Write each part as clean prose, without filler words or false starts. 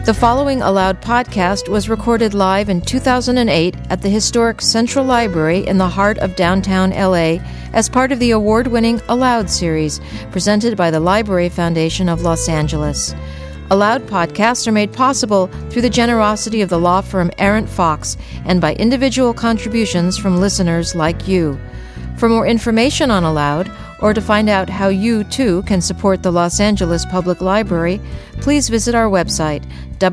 The following Aloud podcast was recorded live in 2008 at the historic Central Library in the heart of downtown LA as part of the award-winning Aloud series presented by the Library Foundation of Los Angeles. Aloud podcasts are made possible through the generosity of the law firm Arent Fox and by individual contributions from listeners like you. For more information on Aloud, or to find out how you, too, can support the Los Angeles Public Library, please visit our website,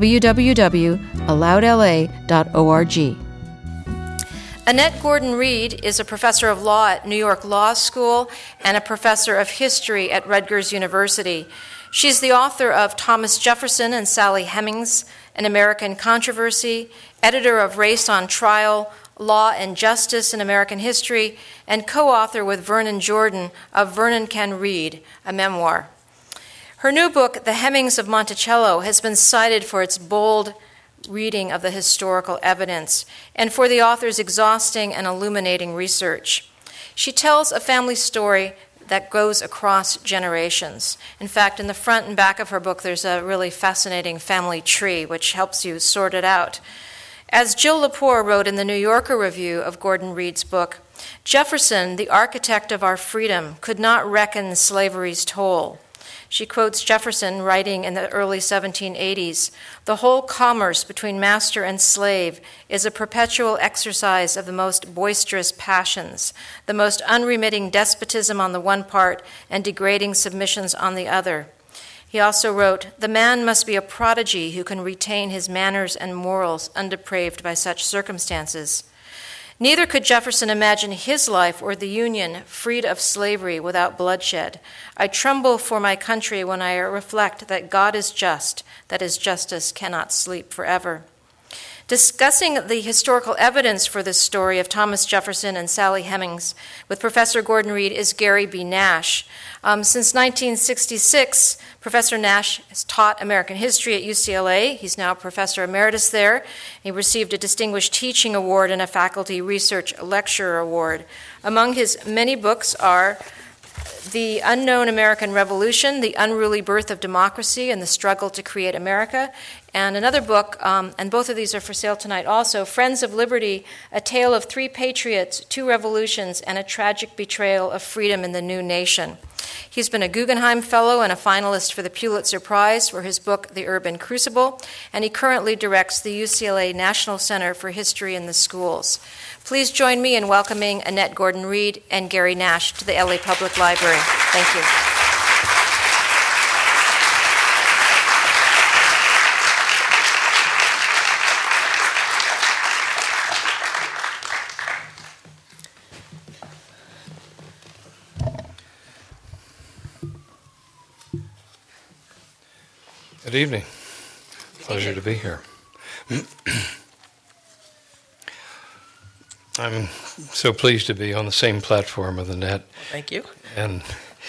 www.aloudla.org. Annette Gordon-Reed is a professor of law at New York Law School and a professor of history at Rutgers University. She's the author of Thomas Jefferson and Sally Hemings, An American Controversy, editor of Race on Trial, Law and Justice in American History, and co-author with Vernon Jordan of Vernon Can Read, a memoir. Her new book, The Hemings of Monticello, has been cited for its bold reading of the historical evidence and for the author's exhausting and illuminating research. She tells a family story that goes across generations. In fact, in the front and back of her book, there's a really fascinating family tree, which helps you sort it out. As Jill Lepore wrote in the New Yorker review of Gordon Reed's book, Jefferson, the architect of our freedom, could not reckon slavery's toll. She quotes Jefferson writing in the early 1780s, "The whole commerce between master and slave is a perpetual exercise of the most boisterous passions, the most unremitting despotism on the one part and degrading submissions on the other." He also wrote, "The man must be a prodigy who can retain his manners and morals undepraved by such circumstances." Neither could Jefferson imagine his life or the Union freed of slavery without bloodshed. "I tremble for my country when I reflect that God is just, that his justice cannot sleep forever." Discussing the historical evidence for this story of Thomas Jefferson and Sally Hemings with Professor Gordon Reed is Gary B. Nash. Since 1966, Professor Nash has taught American history at UCLA. He's now a professor emeritus there. He received a Distinguished Teaching Award and a Faculty Research Lecturer Award. Among his many books are The Unknown American Revolution, The Unruly Birth of Democracy and the Struggle to Create America, and another book, and both of these are for sale tonight also, Friends of Liberty, A Tale of Three Patriots, Two Revolutions, and a Tragic Betrayal of Freedom in the New Nation. He's been a Guggenheim Fellow and a finalist for the Pulitzer Prize for his book, The Urban Crucible, and he currently directs the UCLA National Center for History in the Schools. Please join me in welcoming Annette Gordon-Reed and Gary Nash to the LA Public Library. Thank you. Good evening. Pleasure to be here. I'm so pleased to be on the same platform with Annette. Thank you. And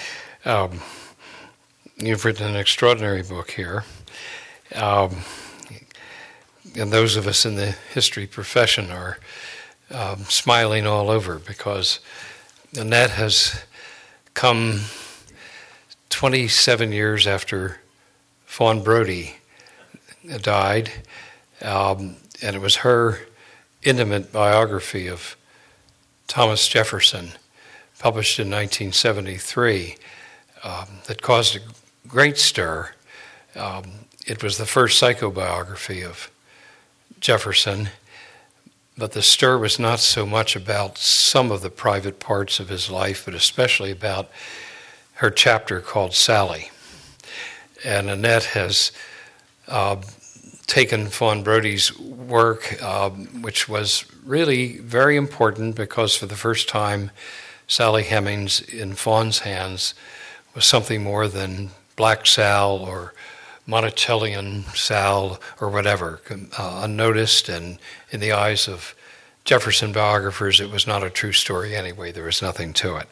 you've written an extraordinary book here. And those of us in the history profession are smiling all over because Annette has come 27 years after Fawn Brodie died, and it was her intimate biography of Thomas Jefferson, published in 1973, that caused a great stir. It was the first psychobiography of Jefferson, but the stir was not so much about some of the private parts of his life, but especially about her chapter called Sally. And Annette has taken Fawn Brodie's work, which was really very important because for the first time, Sally Hemings in Fawn's hands was something more than Black Sal or Monticellian Sal or whatever, unnoticed, and in the eyes of Jefferson biographers, it was not a true story anyway. There was nothing to it.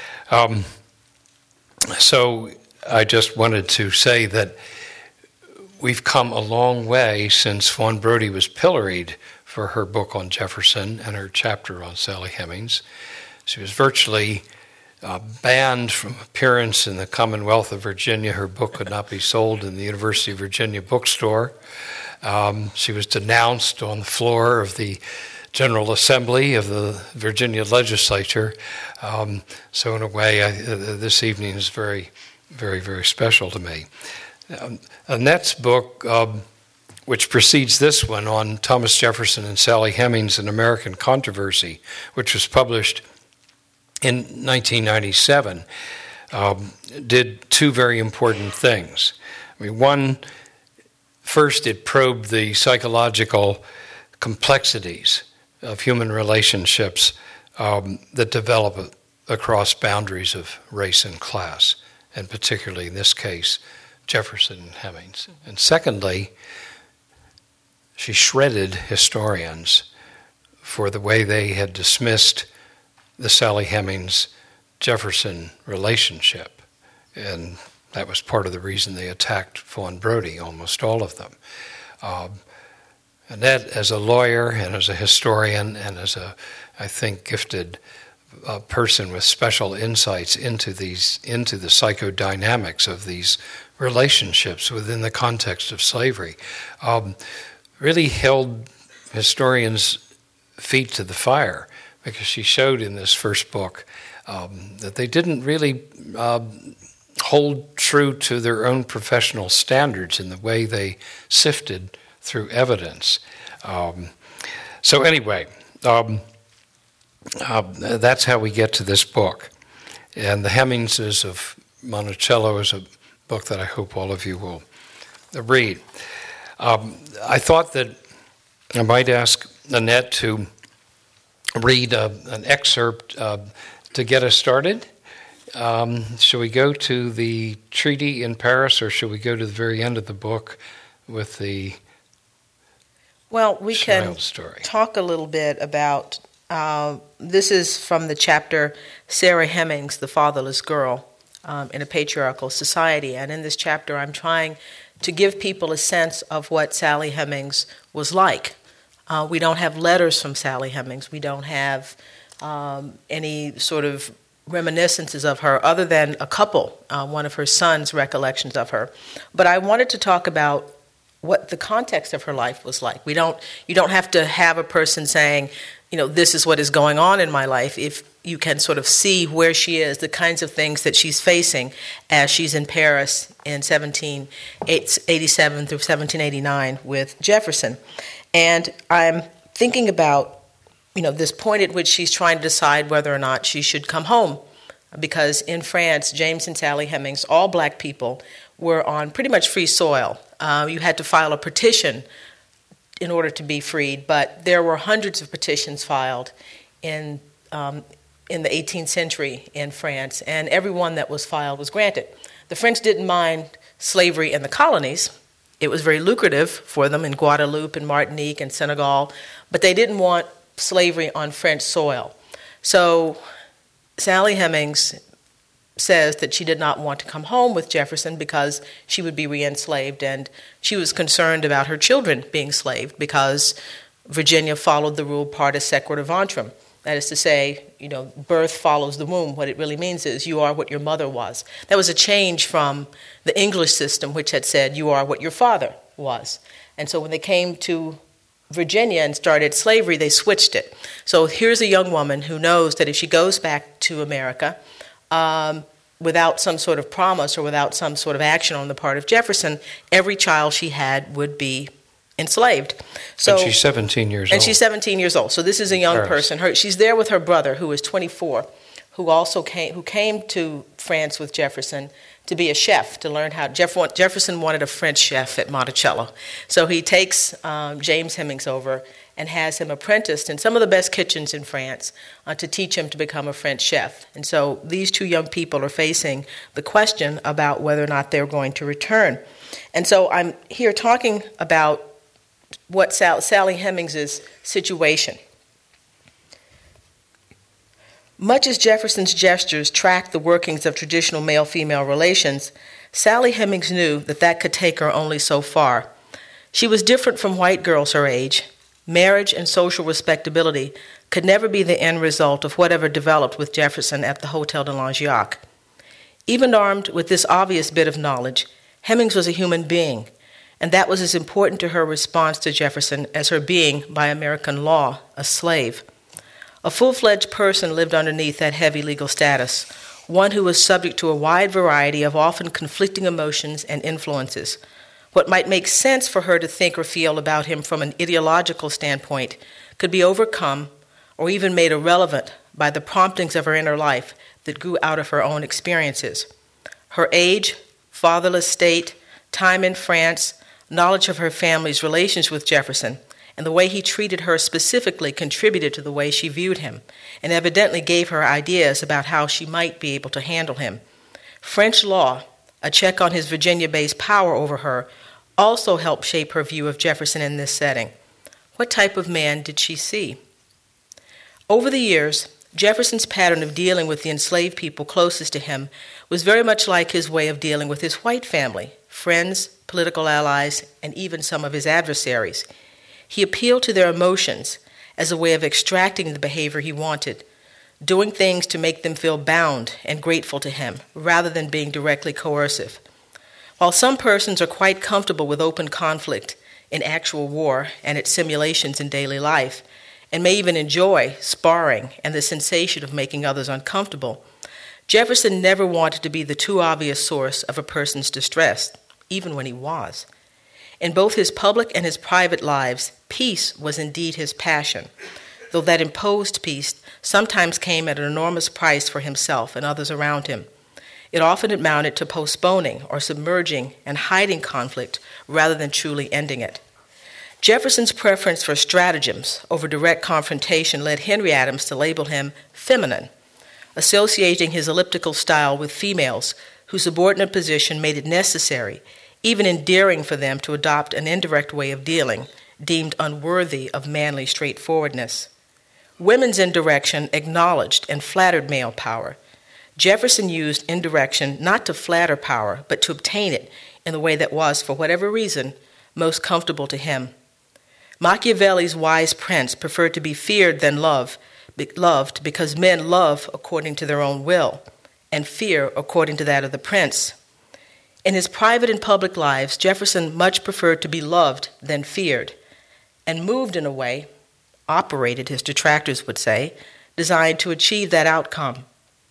So I just wanted to say that we've come a long way since Fawn Brodie was pilloried for her book on Jefferson and her chapter on Sally Hemings. She was virtually banned from appearance in the Commonwealth of Virginia. Her book could not be sold in the University of Virginia bookstore. She was denounced on the floor of the General Assembly of the Virginia legislature. So in a way, this evening is very, very, very special to me. Annette's book, which precedes this one, on Thomas Jefferson and Sally Hemings, An American Controversy, which was published in 1997, did two very important things. I mean, one, first, it probed the psychological complexities of human relationships that develop across boundaries of race and class, and particularly in this case, Jefferson and Hemings. And secondly, she shredded historians for the way they had dismissed the Sally Hemings-Jefferson relationship. And that was part of the reason they attacked Fawn Brodie, almost all of them. Annette, as a lawyer and as a historian and as a, I think, gifted person with special insights into the psychodynamics of these relationships within the context of slavery, really held historians' feet to the fire, because she showed in this first book that they didn't really hold true to their own professional standards in the way they sifted through evidence. So anyway, that's how we get to this book. And The Hemingses of Monticello is a book that I hope all of you will read. I thought that I might ask Annette to read an excerpt to get us started. Shall we go to the treaty in Paris, or shall we go to the very end of the book with the Well, we can story? Talk a little bit about, this is from the chapter Sarah Hemings, the Fatherless Girl, in a Patriarchal Society. And in this chapter, I'm trying to give people a sense of what Sally Hemings was like. We don't have letters from Sally Hemings. We don't have any sort of reminiscences of her other than a couple, one of her son's recollections of her. But I wanted to talk about what the context of her life was like. You don't have to have a person saying, this is what is going on in my life. If you can sort of see where she is, the kinds of things that she's facing as she's in Paris in 1787 through 1789 with Jefferson. And I'm thinking about, this point at which she's trying to decide whether or not she should come home. Because in France, James and Sally Hemings, all black people, were on pretty much free soil. You had to file a petition in order to be freed, but there were hundreds of petitions filed in the 18th century in France, and every one that was filed was granted. The French didn't mind slavery in the colonies. It was very lucrative for them in Guadeloupe and Martinique and Senegal, but they didn't want slavery on French soil. So Sally Hemings says that she did not want to come home with Jefferson because she would be re-enslaved, and she was concerned about her children being enslaved because Virginia followed the rule partus sequitur ventrum. That is to say, birth follows the womb. What it really means is you are what your mother was. That was a change from the English system, which had said you are what your father was. And so when they came to Virginia and started slavery, they switched it. So here's a young woman who knows that if she goes back to America without some sort of promise or without some sort of action on the part of Jefferson, every child she had would be enslaved. So, and she's 17 years old. And she's 17 years old. So this is a young person. She's there with her brother, who is 24, who came to France with Jefferson to be a chef, to learn how. Jefferson wanted a French chef at Monticello. So he takes James Hemings over and has him apprenticed in some of the best kitchens in France to teach him to become a French chef. And so these two young people are facing the question about whether or not they're going to return. And so I'm here talking about what Sally Hemings' situation. Much as Jefferson's gestures tracked the workings of traditional male-female relations, Sally Hemings knew that could take her only so far. She was different from white girls her age. Marriage and social respectability could never be the end result of whatever developed with Jefferson at the Hotel de Langeac. Even armed with this obvious bit of knowledge, Hemings was a human being, and that was as important to her response to Jefferson as her being, by American law, a slave. A full-fledged person lived underneath that heavy legal status, one who was subject to a wide variety of often conflicting emotions and influences. What might make sense for her to think or feel about him from an ideological standpoint could be overcome or even made irrelevant by the promptings of her inner life that grew out of her own experiences. Her age, fatherless state, time in France, knowledge of her family's relations with Jefferson, and the way he treated her specifically contributed to the way she viewed him, and evidently gave her ideas about how she might be able to handle him. French law, a check on his Virginia-based power over her, also helped shape her view of Jefferson in this setting. What type of man did she see? Over the years, Jefferson's pattern of dealing with the enslaved people closest to him was very much like his way of dealing with his white family, friends, political allies, and even some of his adversaries. He appealed to their emotions as a way of extracting the behavior he wanted, doing things to make them feel bound and grateful to him, rather than being directly coercive. While some persons are quite comfortable with open conflict in actual war and its simulations in daily life, and may even enjoy sparring and the sensation of making others uncomfortable, Jefferson never wanted to be the too obvious source of a person's distress, even when he was. In both his public and his private lives, peace was indeed his passion, though that imposed peace sometimes came at an enormous price for himself and others around him. It often amounted to postponing or submerging and hiding conflict rather than truly ending it. Jefferson's preference for stratagems over direct confrontation led Henry Adams to label him feminine, associating his elliptical style with females whose subordinate position made it necessary, even endearing, for them to adopt an indirect way of dealing, deemed unworthy of manly straightforwardness. Women's indirection acknowledged and flattered male power. Jefferson used indirection not to flatter power, but to obtain it in the way that was, for whatever reason, most comfortable to him. Machiavelli's wise prince preferred to be feared than loved because men love according to their own will, and fear according to that of the prince. In his private and public lives, Jefferson much preferred to be loved than feared, and moved in a way, operated, his detractors would say, designed to achieve that outcome.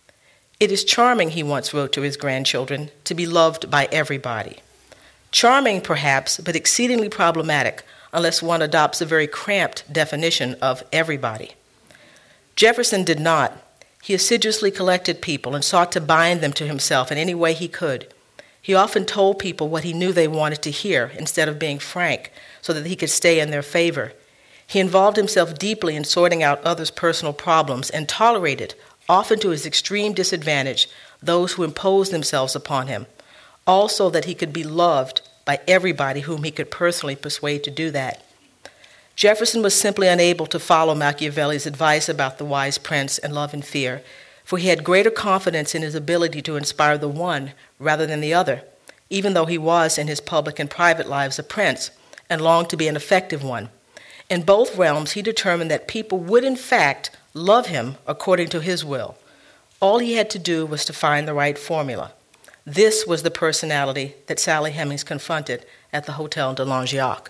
It is charming, he once wrote to his grandchildren, to be loved by everybody. Charming, perhaps, but exceedingly problematic unless one adopts a very cramped definition of everybody. Jefferson did not. He assiduously collected people and sought to bind them to himself in any way he could. He often told people what he knew they wanted to hear instead of being frank, so that he could stay in their favor. He involved himself deeply in sorting out others' personal problems and tolerated, often to his extreme disadvantage, those who imposed themselves upon him, also that he could be loved by everybody whom he could personally persuade to do that. Jefferson was simply unable to follow Machiavelli's advice about the wise prince and love and fear, for he had greater confidence in his ability to inspire the one rather than the other, even though he was in his public and private lives a prince and longed to be an effective one. In both realms, he determined that people would in fact love him according to his will. All he had to do was to find the right formula. This was the personality that Sally Hemings confronted at the Hotel de Langeac.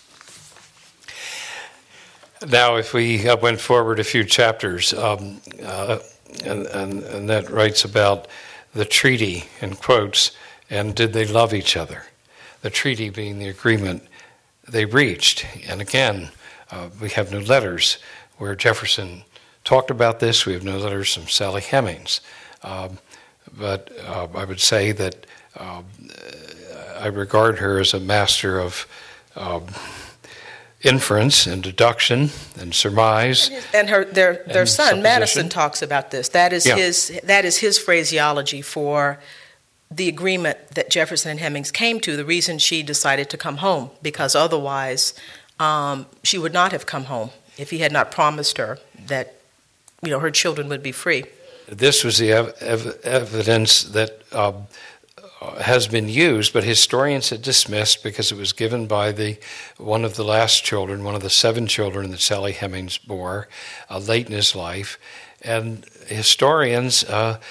Now, if we went forward a few chapters, and that writes about the treaty, in quotes, and did they love each other? The treaty being the agreement they reached. And again, we have no letters where Jefferson talked about this. We have no letters from Sally Hemings. But I would say that I regard her as a master of inference and deduction and surmise. And their son, Madison, talks about this. That is his phraseology for the agreement that Jefferson and Hemings came to, the reason she decided to come home, because otherwise she would not have come home if he had not promised her that her children would be free. This was the evidence that has been used, but historians had dismissed because it was given by one of the last children, one of the 7 children that Sally Hemings bore late in his life. And historians,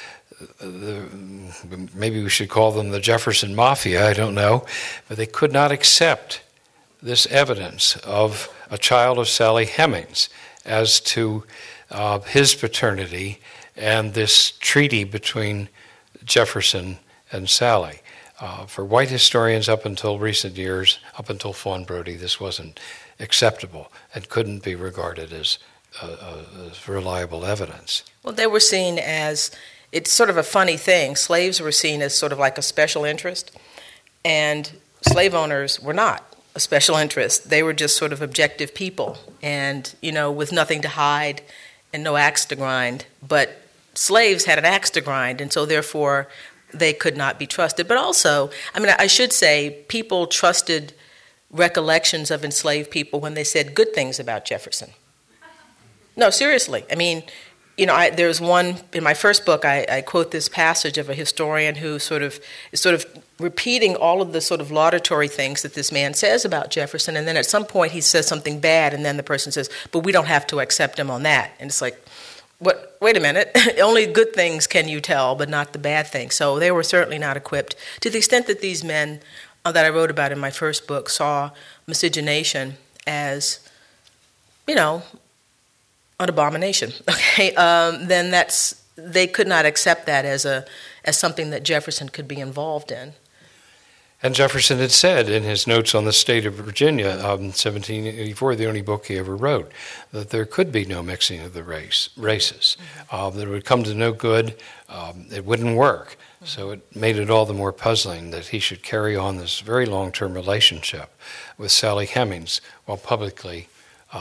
maybe we should call them the Jefferson Mafia, I don't know, but they could not accept this evidence of a child of Sally Hemings as to his paternity and this treaty between Jefferson and Sally. For white historians up until recent years, up until Fawn Brodie, this wasn't acceptable and couldn't be regarded as reliable evidence. Well, they were seen as, it's sort of a funny thing, slaves were seen as sort of like a special interest, and slave owners were not a special interest. They were just sort of objective people and, with nothing to hide and no axe to grind. But slaves had an axe to grind, and so therefore they could not be trusted. But also, I should say, people trusted recollections of enslaved people when they said good things about Jefferson. No, seriously. There's one, in my first book, I quote this passage of a historian who is sort of repeating all of the sort of laudatory things that this man says about Jefferson, and then at some point he says something bad, and then the person says, but we don't have to accept him on that. And it's like, what? Wait a minute. Only good things can you tell, but not the bad things. So they were certainly not equipped. To the extent that these men that I wrote about in my first book saw miscegenation as, an abomination. Okay, then they could not accept that as something that Jefferson could be involved in. And Jefferson had said in his notes on the state of Virginia, 1784, the only book he ever wrote, that there could be no mixing of the races, that it would come to no good, it wouldn't work. So it made it all the more puzzling that he should carry on this very long-term relationship with Sally Hemings while publicly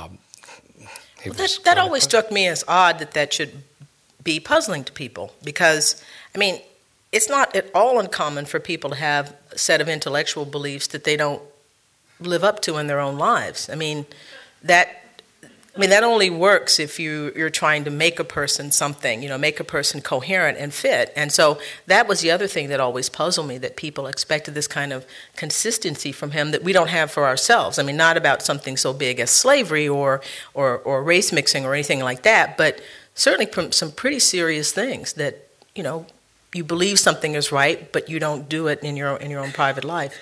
he was... That always struck me as odd that should be puzzling to people, because, it's not at all uncommon for people to have a set of intellectual beliefs that they don't live up to in their own lives. That only works if you're trying to make a person something, make a person coherent and fit. And so that was the other thing that always puzzled me, that people expected this kind of consistency from him that we don't have for ourselves. Not about something so big as slavery or race mixing or anything like that, but certainly some pretty serious things that, you believe something is right, but you don't do it in your own private life.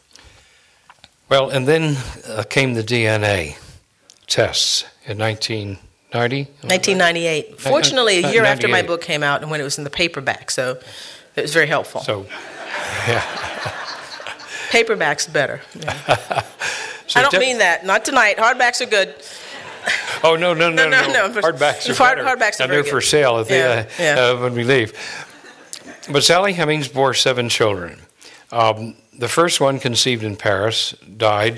Well, and then came the DNA tests in 1990? 1998. Fortunately, a year after my book came out and when it was in the paperback, so it was very helpful. So, yeah. Paperback's better. Yeah. I don't mean that. Not tonight. Hardbacks are good. Oh, no. Hardbacks are better. Hardbacks are very good. They're for sale when we leave. But Sally Hemings bore 7 children. The first one, conceived in Paris, died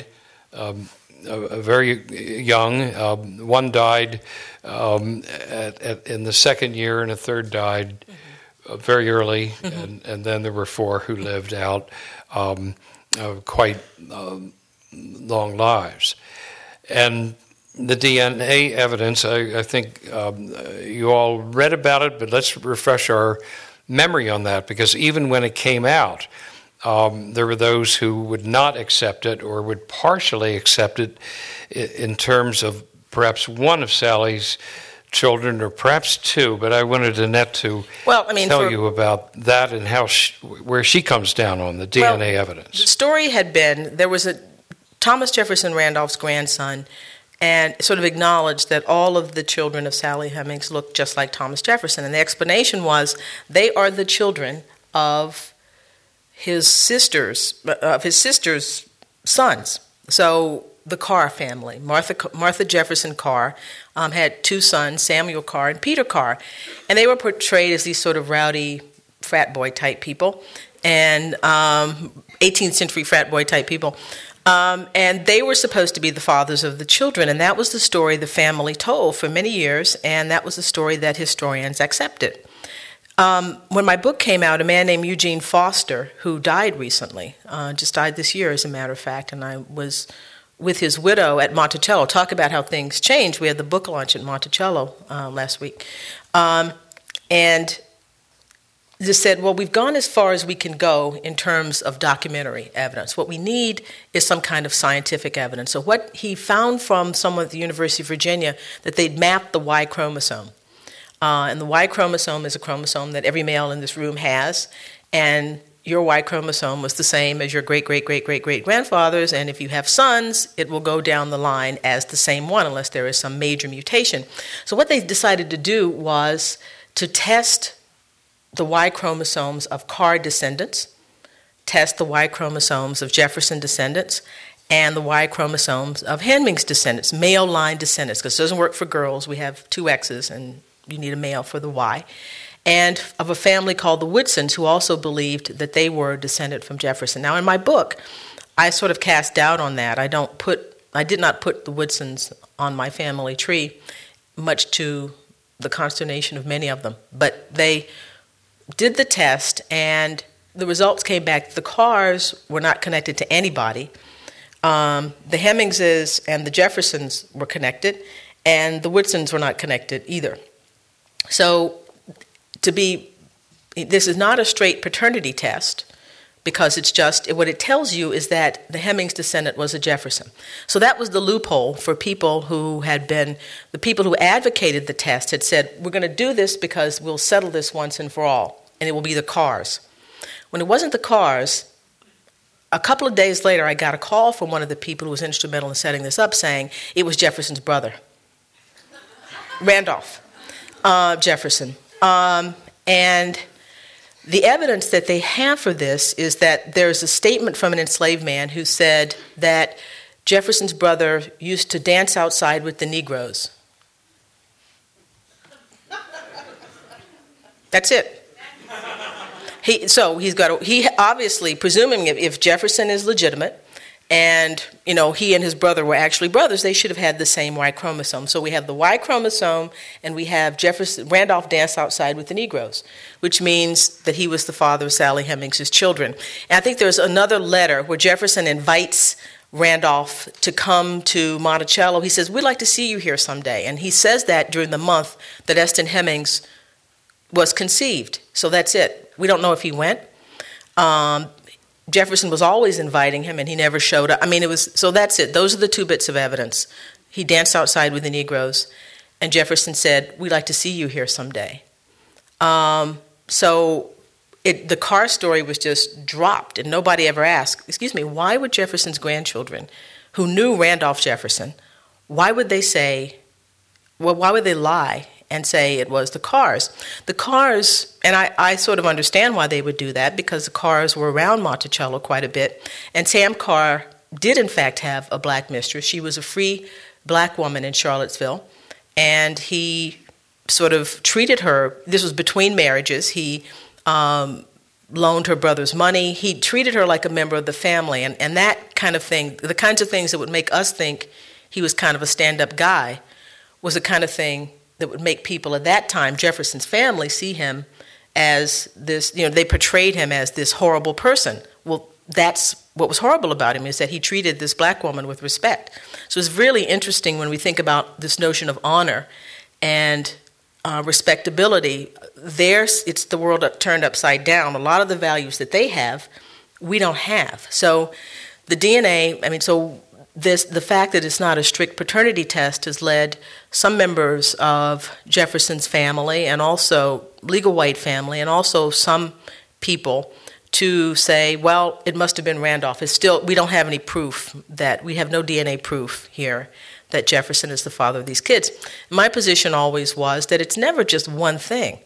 very young. One died in the second year, and a third died very early. Mm-hmm. And then there were 4 who lived out quite long lives. And the DNA evidence, I think you all read about it, but let's refresh our memory on that, because even when it came out, there were those who would not accept it or would partially accept it in terms of perhaps one of Sally's children or perhaps 2, but I wanted Annette to tell you about that and where she comes down on the DNA evidence. The story had been, there was Thomas Jefferson Randolph's grandson, and sort of acknowledged that all of the children of Sally Hemings looked just like Thomas Jefferson. And the explanation was they are the children of his sister's sons. So the Carr family, Martha Jefferson Carr, had 2 sons, Samuel Carr and Peter Carr. And they were portrayed as these sort of rowdy frat boy type people, and 18th century frat boy type people. And they were supposed to be the fathers of the children, and that was the story the family told for many years, and that was the story that historians accepted. When my book came out, a man named Eugene Foster, who died recently, just died this year as a matter of fact, and I was with his widow at Monticello. Talk about how things changed. We had the book launch at Monticello last week. And just said, well, we've gone as far as we can go in terms of documentary evidence. What we need is some kind of scientific evidence. So what he found from someone at the University of Virginia, that they'd mapped the Y chromosome. And the Y chromosome is a chromosome that every male in this room has, and your Y chromosome was the same as your great-great-great-great-great-grandfather's, and if you have sons, it will go down the line as the same one unless there is some major mutation. So what they decided to do was to test the Y chromosomes of Carr descendants, test the Y chromosomes of Jefferson descendants, and the Y chromosomes of Hemings descendants, male line descendants, because it doesn't work for girls. We have two X's, and you need a male for the Y. And of a family called the Woodsons, who also believed that they were descended from Jefferson. Now, in my book, I sort of cast doubt on that. I did not put the Woodsons on my family tree, much to the consternation of many of them. But they did the test, and the results came back. The Carrs were not connected to anybody. The Hemingses and the Jeffersons were connected, and the Woodsons were not connected either. So this is not a straight paternity test, because it's just, what it tells you is that the Hemings descendant was a Jefferson. So that was the loophole for people who the people who advocated the test had said, we're going to do this because we'll settle this once and for all, and it will be the Carrs. When it wasn't the Carrs, a couple of days later, I got a call from one of the people who was instrumental in setting this up saying it was Jefferson's brother, Randolph Jefferson. And the evidence that they have for this is that there's a statement from an enslaved man who said that Jefferson's brother used to dance outside with the Negroes. That's it. He obviously, presuming if Jefferson is legitimate, and he and his brother were actually brothers, they should have had the same Y chromosome. So we have the Y chromosome, and we have Randolph dance outside with the Negroes, which means that he was the father of Sally Hemings' children. And I think there's another letter where Jefferson invites Randolph to come to Monticello. He says, we'd like to see you here someday. And he says that during the month that Eston Hemings was conceived. So that's it. We don't know if he went. Jefferson was always inviting him, and he never showed up. So that's it. Those are the two bits of evidence. He danced outside with the Negroes, and Jefferson said, we'd like to see you here someday. So the Carr story was just dropped, and nobody ever asked, why would Jefferson's grandchildren, who knew Randolph Jefferson, why would they lie and say it was the Carrs? The Carrs, and I sort of understand why they would do that, because the Carrs were around Monticello quite a bit, and Sam Carr did in fact have a black mistress. She was a free black woman in Charlottesville, and he sort of treated her, this was between marriages, he loaned her brother's money, he treated her like a member of the family, and that kind of thing, the kinds of things that would make us think he was kind of a stand-up guy, was the kind of thing that would make people at that time, Jefferson's family, see him as this, they portrayed him as this horrible person. Well, that's what was horrible about him, is that he treated this black woman with respect. So it's really interesting when we think about this notion of honor and respectability. It's the world turned upside down. A lot of the values that they have, we don't have. So the DNA, the fact that it's not a strict paternity test has led some members of Jefferson's family and also legal white family and also some people to say, well, it must have been Randolph. We don't have any proof we have no DNA proof here that Jefferson is the father of these kids. My position always was that it's never just one thing.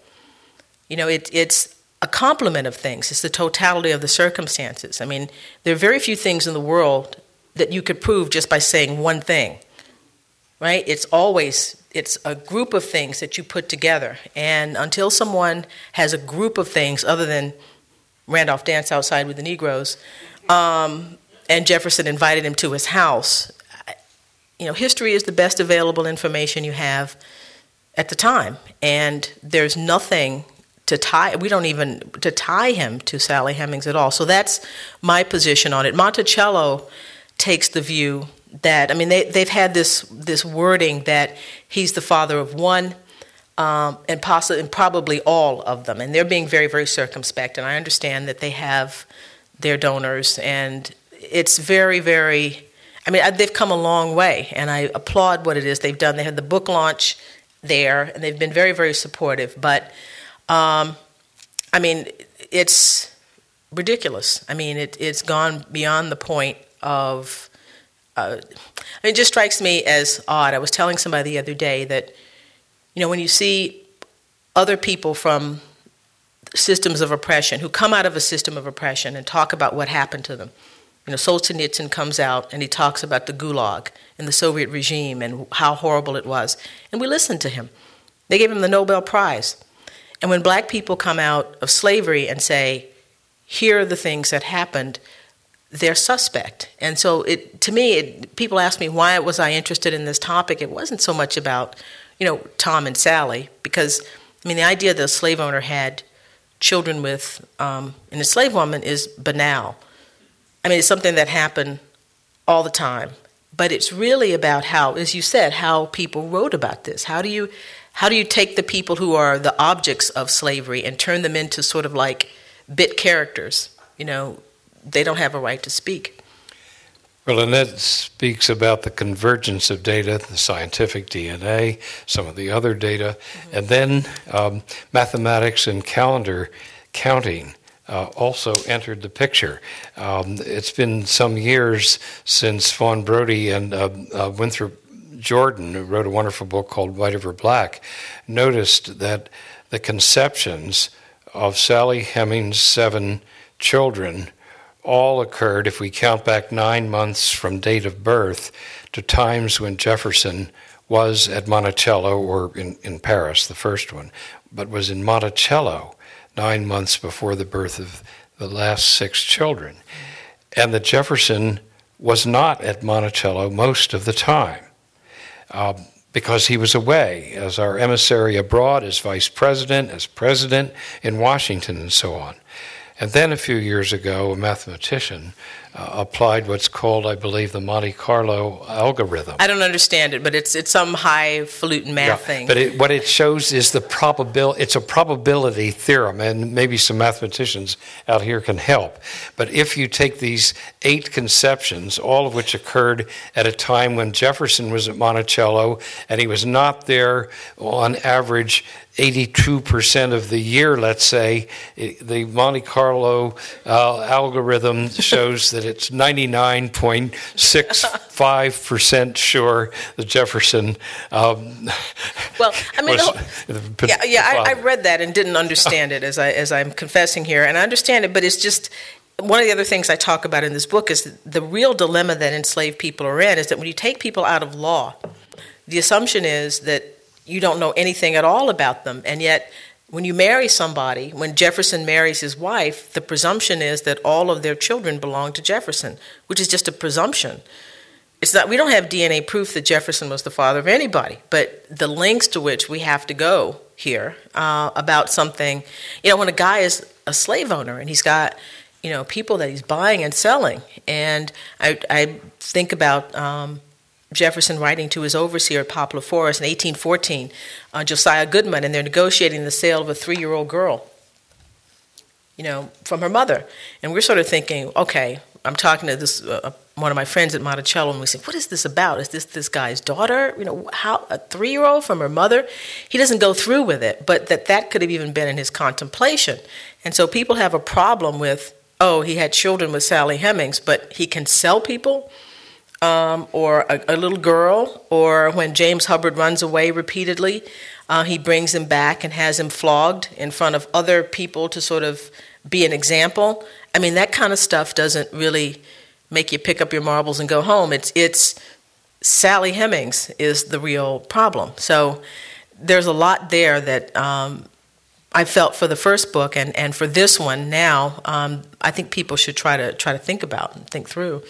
It's a complement of things. It's the totality of the circumstances. There are very few things in the world that you could prove just by saying one thing, right? It's a group of things that you put together. And until someone has a group of things other than Randolph danced outside with the Negroes, and Jefferson invited him to his house, history is the best available information you have at the time. And there's nothing to tie him to Sally Hemings at all. So that's my position on it. Monticello takes the view that, they've had this wording that he's the father of one, and probably all of them. And they're being very, very circumspect. And I understand that they have their donors, and it's very, very, they've come a long way, and I applaud what it is they've done. They had the book launch there, and they've been very, very supportive. But, it's ridiculous. It's gone beyond the point of, it just strikes me as odd. I was telling somebody the other day that, when you see other people from systems of oppression who come out of a system of oppression and talk about what happened to them. Solzhenitsyn comes out and he talks about the Gulag and the Soviet regime and how horrible it was. And we listened to him. They gave him the Nobel Prize. And when black people come out of slavery and say, here are the things that happened, they're suspect. And so to me, people ask me why was I interested in this topic. It wasn't so much about, Tom and Sally, because, the idea that a slave owner had children with an enslaved woman is banal. It's something that happened all the time. But it's really about how, as you said, how people wrote about this. How do you take the people who are the objects of slavery and turn them into sort of like bit characters? They don't have a right to speak. Well, Annette speaks about the convergence of data, the scientific DNA, some of the other data, and then mathematics and calendar counting also entered the picture. It's been some years since Fawn Brodie and Winthrop Jordan, who wrote a wonderful book called White Over Black, noticed that the conceptions of Sally Hemings' 7 children all occurred, if we count back 9 months from date of birth, to times when Jefferson was at Monticello, or in Paris, the first one, but was in Monticello 9 months before the birth of the last 6 children. And that Jefferson was not at Monticello most of the time because he was away as our emissary abroad, as vice president, as president in Washington, and so on. And then a few years ago, a mathematician applied what's called, I believe, the Monte Carlo algorithm. I don't understand it, but it's some highfalutin math thing. But what it shows is it's a probability theorem, and maybe some mathematicians out here can help. But if you take these 8 conceptions, all of which occurred at a time when Jefferson was at Monticello, and he was not there on average 82% of the year, let's say, the Monte Carlo algorithm shows that it's 99.65% sure that Jefferson I read that and didn't understand it, as I'm confessing here, and I understand it, but it's just one of the other things I talk about in this book is the real dilemma that enslaved people are in is that when you take people out of law, the assumption is that you don't know anything at all about them. And yet, when you marry somebody, when Jefferson marries his wife, the presumption is that all of their children belong to Jefferson, which is just a presumption. It's not. We don't have DNA proof that Jefferson was the father of anybody, but the lengths to which we have to go here about something, when a guy is a slave owner and he's got, people that he's buying and selling. And I think about Jefferson writing to his overseer at Poplar Forest in 1814, Josiah Goodman, and they're negotiating the sale of a 3-year-old girl, from her mother. And we're sort of thinking, okay, I'm talking to this one of my friends at Monticello, and we said, what is this about? Is this guy's daughter? How a 3-year-old from her mother? He doesn't go through with it, but that could have even been in his contemplation. And so people have a problem with, he had children with Sally Hemings, but he can sell people? Or a little girl, or when James Hubbard runs away repeatedly, he brings him back and has him flogged in front of other people to sort of be an example. That kind of stuff doesn't really make you pick up your marbles and go home. It's Sally Hemings is the real problem. So there's a lot there that I felt for the first book and for this one now. I think people should try to think about and think through.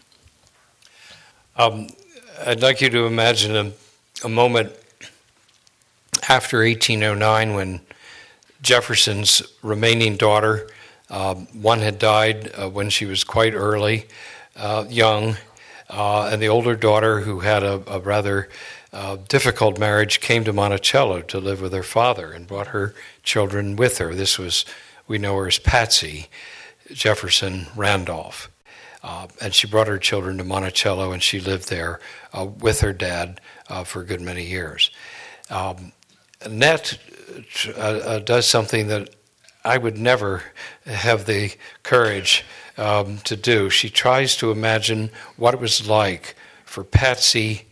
I'd like you to imagine a moment after 1809 when Jefferson's remaining daughter, one had died when she was quite young. and the older daughter, who had a rather difficult marriage, came to Monticello to live with her father and brought her children with her. This was, we know her as Patsy Jefferson Randolph. And she brought her children to Monticello, and she lived there with her dad for a good many years. Annette does something that I would never have the courage to do. She tries to imagine what it was like for Patsy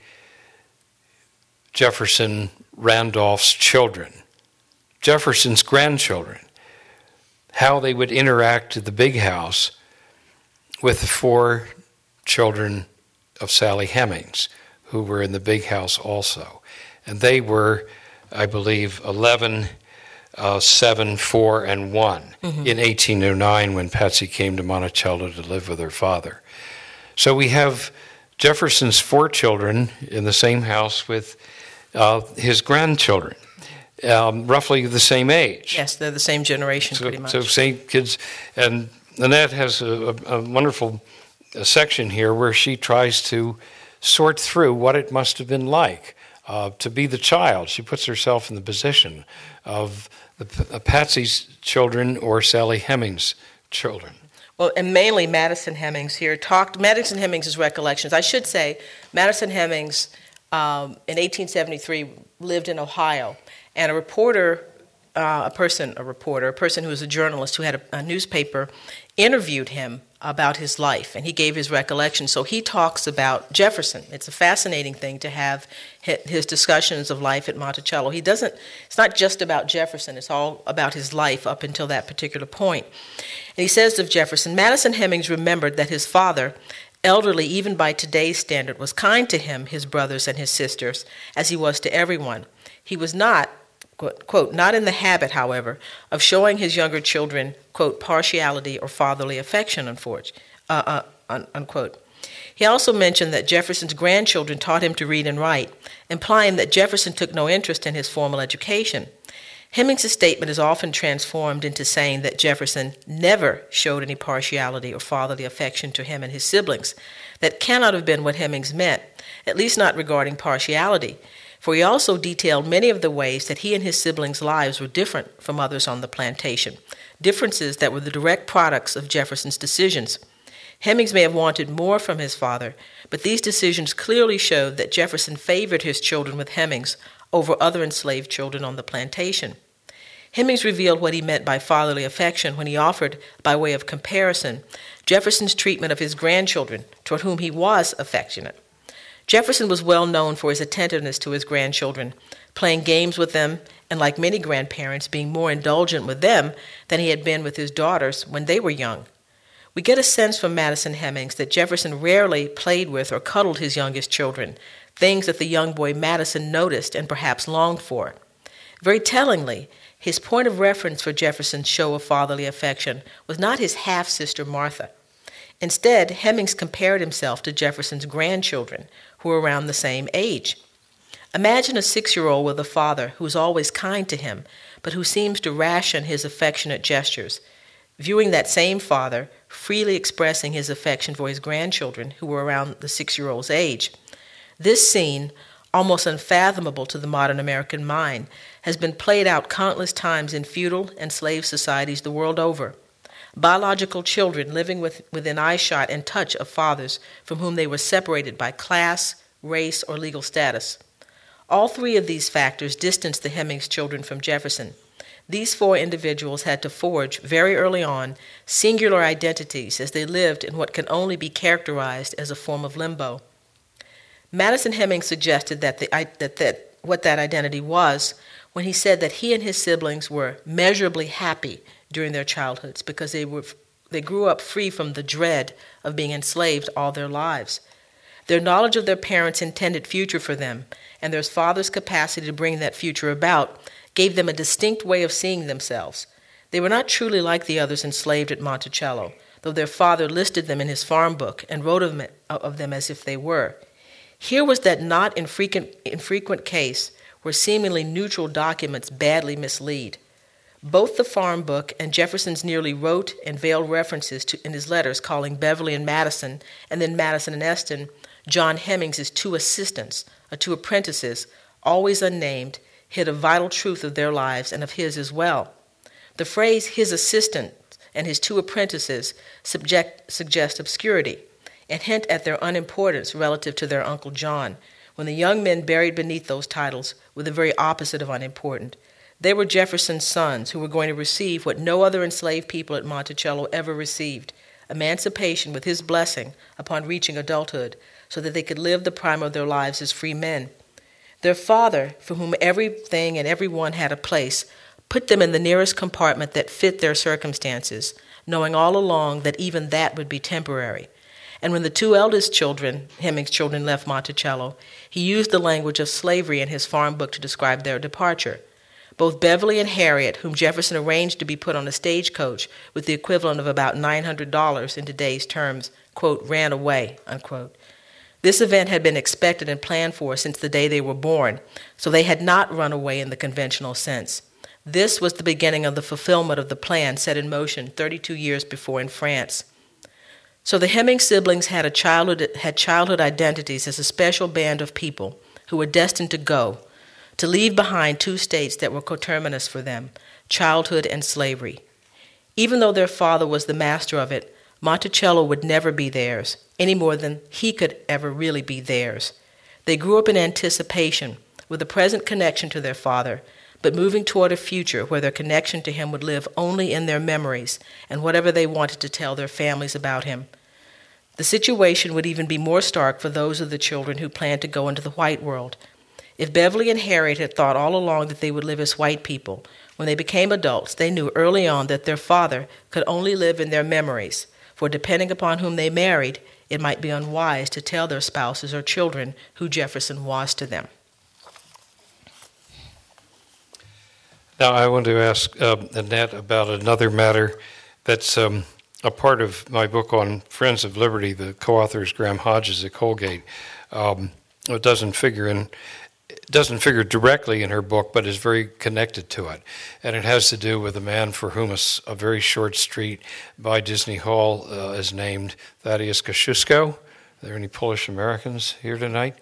Jefferson Randolph's children, Jefferson's grandchildren, how they would interact at the big house with the 4 children of Sally Hemings, who were in the big house also. And they were, I believe, 11, 7, 4, and 1 in 1809 when Patsy came to Monticello to live with her father. So we have Jefferson's 4 children in the same house with his grandchildren, roughly the same age. Yes, they're the same generation, pretty much. So same kids. And Annette has a wonderful section here where she tries to sort through what it must have been like to be the child. She puts herself in the position of Patsy's children or Sally Hemings' children. Well, and mainly Madison Hemings here Madison Hemings' recollections. I should say, Madison Hemings in 1873 lived in Ohio, and a person who was a journalist who had a newspaper interviewed him about his life, and he gave his recollections. So he talks about Jefferson. It's a fascinating thing to have his discussions of life at Monticello. It's not just about Jefferson, it's all about his life up until that particular point. And he says of Jefferson, Madison Hemings remembered that his father, elderly even by today's standard, was kind to him, his brothers, and his sisters, as he was to everyone. He was not, quote, not in the habit, however, of showing his younger children, quote, partiality or fatherly affection, unquote. He also mentioned that Jefferson's grandchildren taught him to read and write, implying that Jefferson took no interest in his formal education. Hemings' statement is often transformed into saying that Jefferson never showed any partiality or fatherly affection to him and his siblings. That cannot have been what Hemings meant, at least not regarding partiality, for he also detailed many of the ways that he and his siblings' lives were different from others on the plantation, differences that were the direct products of Jefferson's decisions. Hemings may have wanted more from his father, but these decisions clearly showed that Jefferson favored his children with Hemings over other enslaved children on the plantation. Hemings revealed what he meant by fatherly affection when he offered, by way of comparison, Jefferson's treatment of his grandchildren, toward whom he was affectionate. Jefferson was well known for his attentiveness to his grandchildren, playing games with them, and like many grandparents, being more indulgent with them than he had been with his daughters when they were young. We get a sense from Madison Hemings that Jefferson rarely played with or cuddled his youngest children, things that the young boy Madison noticed and perhaps longed for. Very tellingly, his point of reference for Jefferson's show of fatherly affection was not his half-sister Martha. Instead, Hemings compared himself to Jefferson's grandchildren, who were around the same age. Imagine a 6-year-old with a father who is always kind to him, but who seems to ration his affectionate gestures. Viewing that same father freely expressing his affection for his grandchildren, who were around the 6-year-old's age. This scene, almost unfathomable to the modern American mind, has been played out countless times in feudal and slave societies the world over. Biological children living within eyeshot and touch of fathers from whom they were separated by class, race, or legal status. All 3 of these factors distanced the Hemings children from Jefferson. These 4 individuals had to forge, very early on, singular identities as they lived in what can only be characterized as a form of limbo. Madison Hemings suggested that what that identity was when he said that he and his siblings were measurably happy during their childhoods because they grew up free from the dread of being enslaved all their lives. Their knowledge of their parents' intended future for them and their father's capacity to bring that future about gave them a distinct way of seeing themselves. They were not truly like the others enslaved at Monticello, though their father listed them in his farm book and wrote of them as if they were. Here was that not infrequent case where seemingly neutral documents badly mislead. Both the farm book and Jefferson's nearly rote and veiled references in his letters calling Beverly and Madison, and then Madison and Eston, John Hemmings' two assistants, or two apprentices, always unnamed, hid a vital truth of their lives and of his as well. The phrase his assistant and his two apprentices suggest obscurity and hint at their unimportance relative to their Uncle John, when the young men buried beneath those titles were the very opposite of unimportant. They were Jefferson's sons who were going to receive what no other enslaved people at Monticello ever received, emancipation with his blessing upon reaching adulthood, so that they could live the prime of their lives as free men. Their father, for whom everything and everyone had a place, put them in the nearest compartment that fit their circumstances, knowing all along that even that would be temporary. And when the two eldest children, Hemmings' children, left Monticello, he used the language of slavery in his farm book to describe their departure. Both Beverly and Harriet, whom Jefferson arranged to be put on a stagecoach with the equivalent of about $900 in today's terms, quote, ran away, unquote. This event had been expected and planned for since the day they were born, so they had not run away in the conventional sense. This was the beginning of the fulfillment of the plan set in motion 32 years before in France. So the Hemmings siblings had childhood identities as a special band of people who were destined to leave behind two states that were coterminous for them, childhood and slavery. Even though their father was the master of it, Monticello would never be theirs, any more than he could ever really be theirs. They grew up in anticipation, with a present connection to their father, but moving toward a future where their connection to him would live only in their memories and whatever they wanted to tell their families about him. The situation would even be more stark for those of the children who planned to go into the white world. If Beverly and Harriet had thought all along that they would live as white people, when they became adults, they knew early on that their father could only live in their memories, for depending upon whom they married, it might be unwise to tell their spouses or children who Jefferson was to them. Now, I want to ask Annette about another matter that's a part of my book on Friends of Liberty. The co-author is Graham Hodges at Colgate. It doesn't figure directly in her book, but is very connected to it. And it has to do with a man for whom a very short street by Disney Hall is named, Thaddeus Kosciuszko. Are there any Polish Americans here tonight?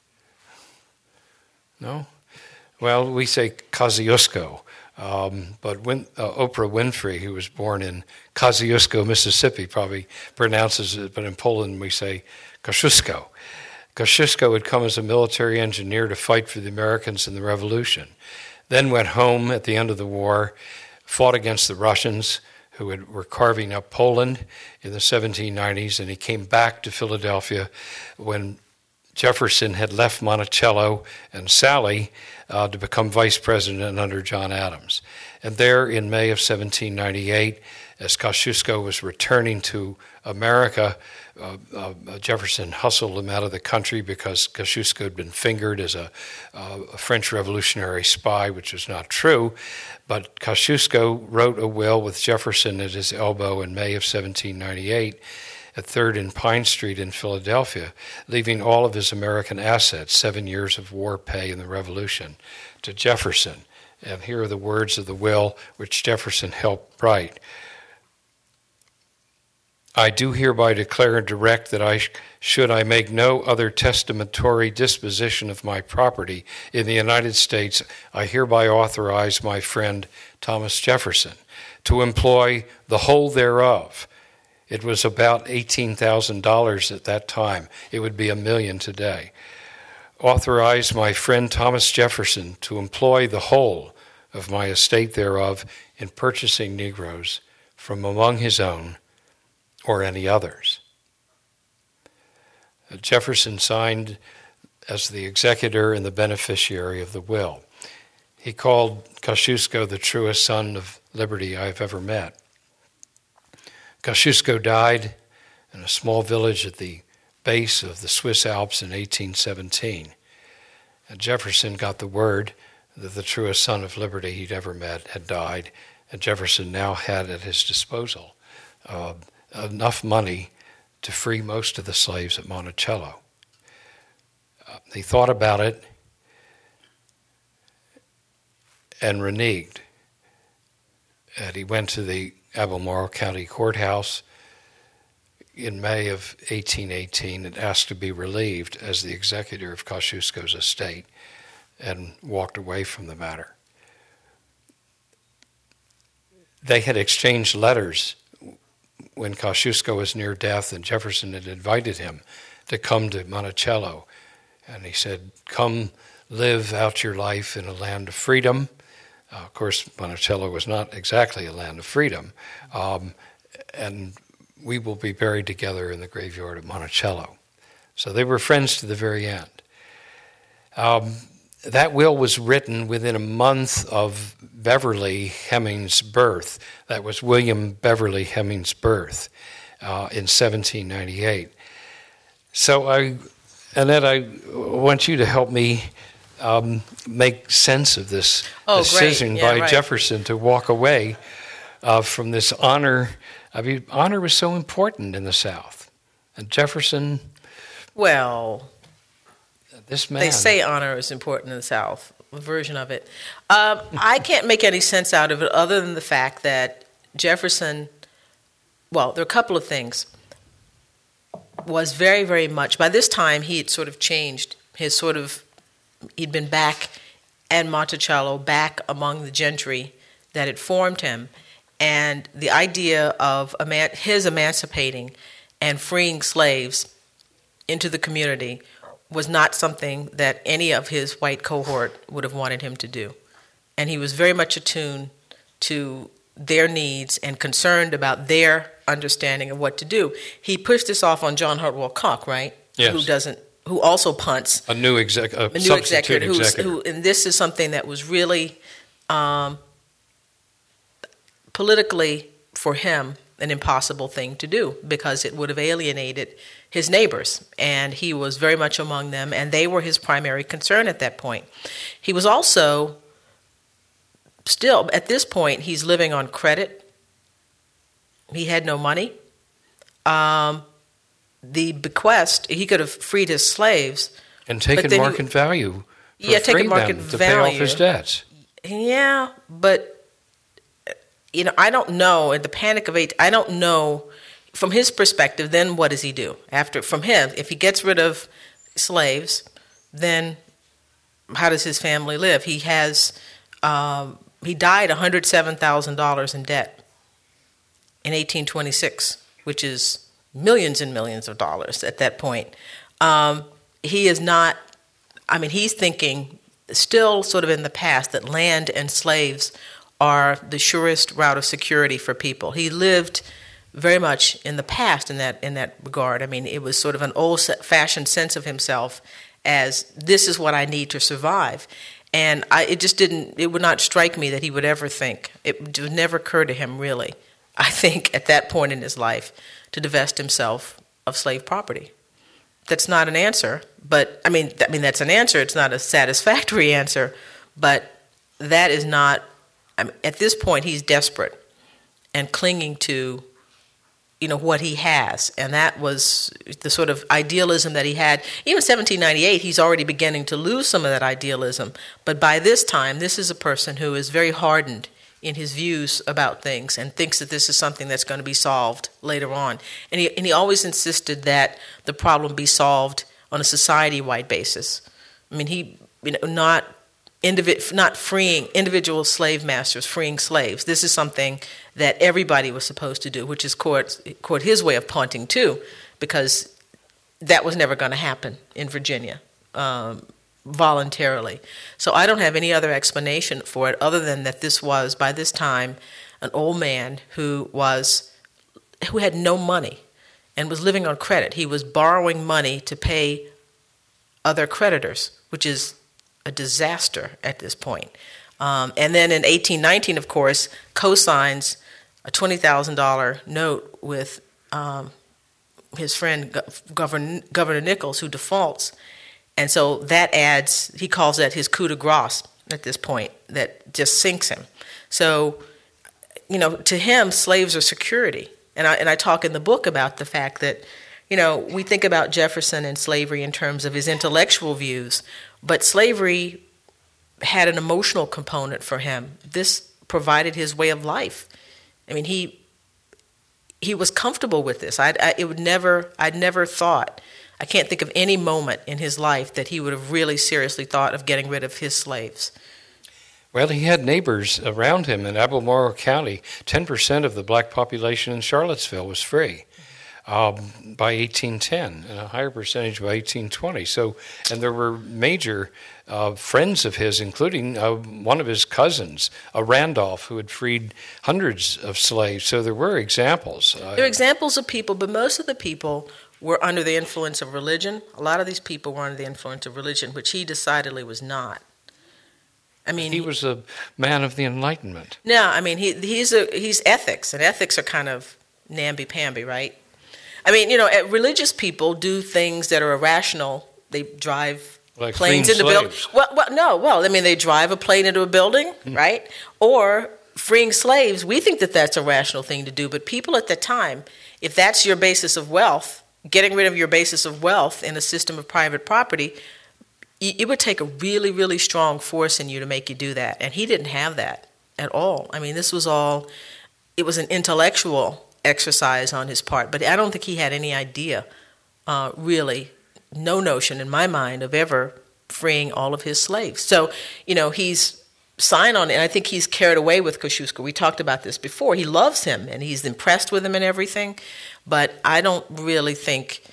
No? Well, we say Kosciuszko. But Oprah Winfrey, who was born in Kosciuszko, Mississippi, probably pronounces it, but in Poland we say Kosciuszko. Kosciuszko had come as a military engineer to fight for the Americans in the Revolution, then went home at the end of the war, fought against the Russians who were carving up Poland in the 1790s, and he came back to Philadelphia when Jefferson had left Monticello and Sally to become vice president under John Adams. And there in May of 1798, as Kosciuszko was returning to America, Jefferson hustled him out of the country because Kosciuszko had been fingered as a French revolutionary spy, which was not true. But Kosciuszko wrote a will with Jefferson at his elbow in May of 1798 at 3rd and Pine Street in Philadelphia, leaving all of his American assets, 7 years of war pay in the Revolution, to Jefferson. And here are the words of the will which Jefferson helped write. I do hereby declare and direct that should I make no other testamentary disposition of my property in the United States, I hereby authorize my friend Thomas Jefferson to employ the whole thereof. It was about $18,000 at that time. It would be $1 million today. Authorize my friend Thomas Jefferson to employ the whole of my estate thereof in purchasing Negroes from among his own or any others. Jefferson signed as the executor and the beneficiary of the will. He called Kosciuszko the truest son of liberty I've ever met. Kosciuszko died in a small village at the base of the Swiss Alps in 1817. And Jefferson got the word that the truest son of liberty he'd ever met had died, and Jefferson now had at his disposal enough money to free most of the slaves at Monticello. He thought about it and reneged. And he went to the Albemarle County Courthouse, in May of 1818 and asked to be relieved as the executor of Kosciuszko's estate and walked away from the matter. They had exchanged letters when Kosciuszko was near death, and Jefferson had invited him to come to Monticello. And he said, "Come live out your life in a land of freedom." Of course, Monticello was not exactly a land of freedom. And we will be buried together in the graveyard of Monticello. So they were friends to the very end. That will was written within a month of Beverly Heming's birth. That was William Beverly Heming's birth in 1798. So, Annette, I want you to help me make sense of this decision by Jefferson to walk away from this honor. I mean, honor was so important in the South. And Jefferson... Well, this man... They say honor is important in the South, a version of it. I can't make any sense out of it other than the fact that Jefferson, well, there are a couple of things, was very, very much, by this time he had sort of changed his he'd been back in Monticello, back among the gentry that had formed him. And the idea of his emancipating and freeing slaves into the community was not something that any of his white cohort would have wanted him to do. And he was very much attuned to their needs and concerned about their understanding of what to do. He pushed this off on John Hartwell Cocke, right? Yes. Who also punts. A new executive. And this is something that was really politically, for him, an impossible thing to do because it would have alienated his neighbors, and he was very much among them, and they were his primary concern at that point. He was also still, at this point, he's living on credit. He had no money. The bequest, he could have freed his slaves. And taken market value. Taken market value. To pay off his debts. Yeah, but I don't know, in the Panic of 18, I don't know, from his perspective, then what does he do? From him, if he gets rid of slaves, then how does his family live? He died $107,000 in debt in 1826, which is millions and millions of dollars at that point. He is not, he's thinking still sort of in the past that land and slaves are the surest route of security for people. He lived very much in the past in that regard. It was sort of an old-fashioned sense of himself as this is what I need to survive. And it would not strike me that he would ever think, it would never occur to him really, I think, at that point in his life, to divest himself of slave property. That's not an answer, but that's an answer. It's not a satisfactory answer, but that is not. At this point, he's desperate and clinging to, what he has, and that was the sort of idealism that he had. Even 1798, he's already beginning to lose some of that idealism. But by this time, this is a person who is very hardened in his views about things and thinks that this is something that's going to be solved later on. And he always insisted that the problem be solved on a society-wide basis. Not freeing individual slave masters, freeing slaves. This is something that everybody was supposed to do, which is court his way of punting too, because that was never going to happen in Virginia voluntarily. So I don't have any other explanation for it other than that this was, by this time, an old man who had no money and was living on credit. He was borrowing money to pay other creditors, which is a disaster at this point. And then in 1819, of course, co-signs a $20,000 note with his friend Governor Nichols, who defaults. And so that adds, he calls that his coup de grace at this point, that just sinks him. So, to him, slaves are security. And I talk in the book about the fact that, we think about Jefferson and slavery in terms of his intellectual views, but slavery had an emotional component for him. This provided his way of life. he was comfortable with this. I'd never thought, I can't think of any moment in his life that he would have really seriously thought of getting rid of his slaves. Well, he had neighbors around him in Albemarle County. 10% of the black population in Charlottesville was free by 1810, and a higher percentage by 1820. So, and there were major friends of his, including one of his cousins, Randolph, who had freed hundreds of slaves. So there were examples. There are examples of people, but most of the people were under the influence of religion. A lot of these people were under the influence of religion, which he decidedly was not. I mean, he was a man of the Enlightenment. No, I mean, he's ethics, and ethics are kind of namby-pamby, right? I mean, religious people do things that are irrational. They drive like planes into buildings. Well, I mean, they drive a plane into a building, right? Or freeing slaves. We think that that's a rational thing to do, but people at the time, if that's your basis of wealth, getting rid of your basis of wealth in a system of private property, it would take a really, really strong force in you to make you do that. And he didn't have that at all. I mean, it was an intellectual exercise on his part, but I don't think he had any idea, really, no notion in my mind of ever freeing all of his slaves. So, he's signed on it, and I think he's carried away with Kosciuszko. We talked about this before. He loves him, and he's impressed with him and everything, but I don't really think,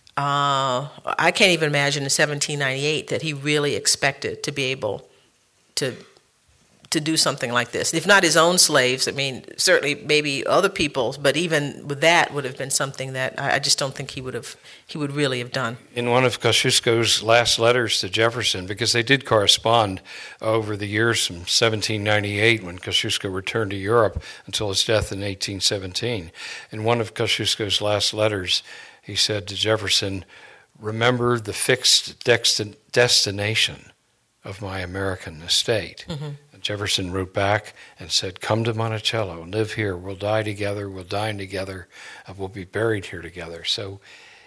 I can't even imagine in 1798 that he really expected to be able to do something like this. If not his own slaves, I mean, certainly maybe other people's, but even with that would have been something that I just don't think he would really have done. In one of Kosciuszko's last letters to Jefferson, because they did correspond over the years from 1798 when Kosciuszko returned to Europe until his death in 1817. In one of Kosciuszko's last letters, he said to Jefferson, "Remember the fixed destination of my American estate." Mm-hmm. And Jefferson wrote back and said, "Come to Monticello, live here. We'll die together, we'll dine together, and we'll be buried here together." So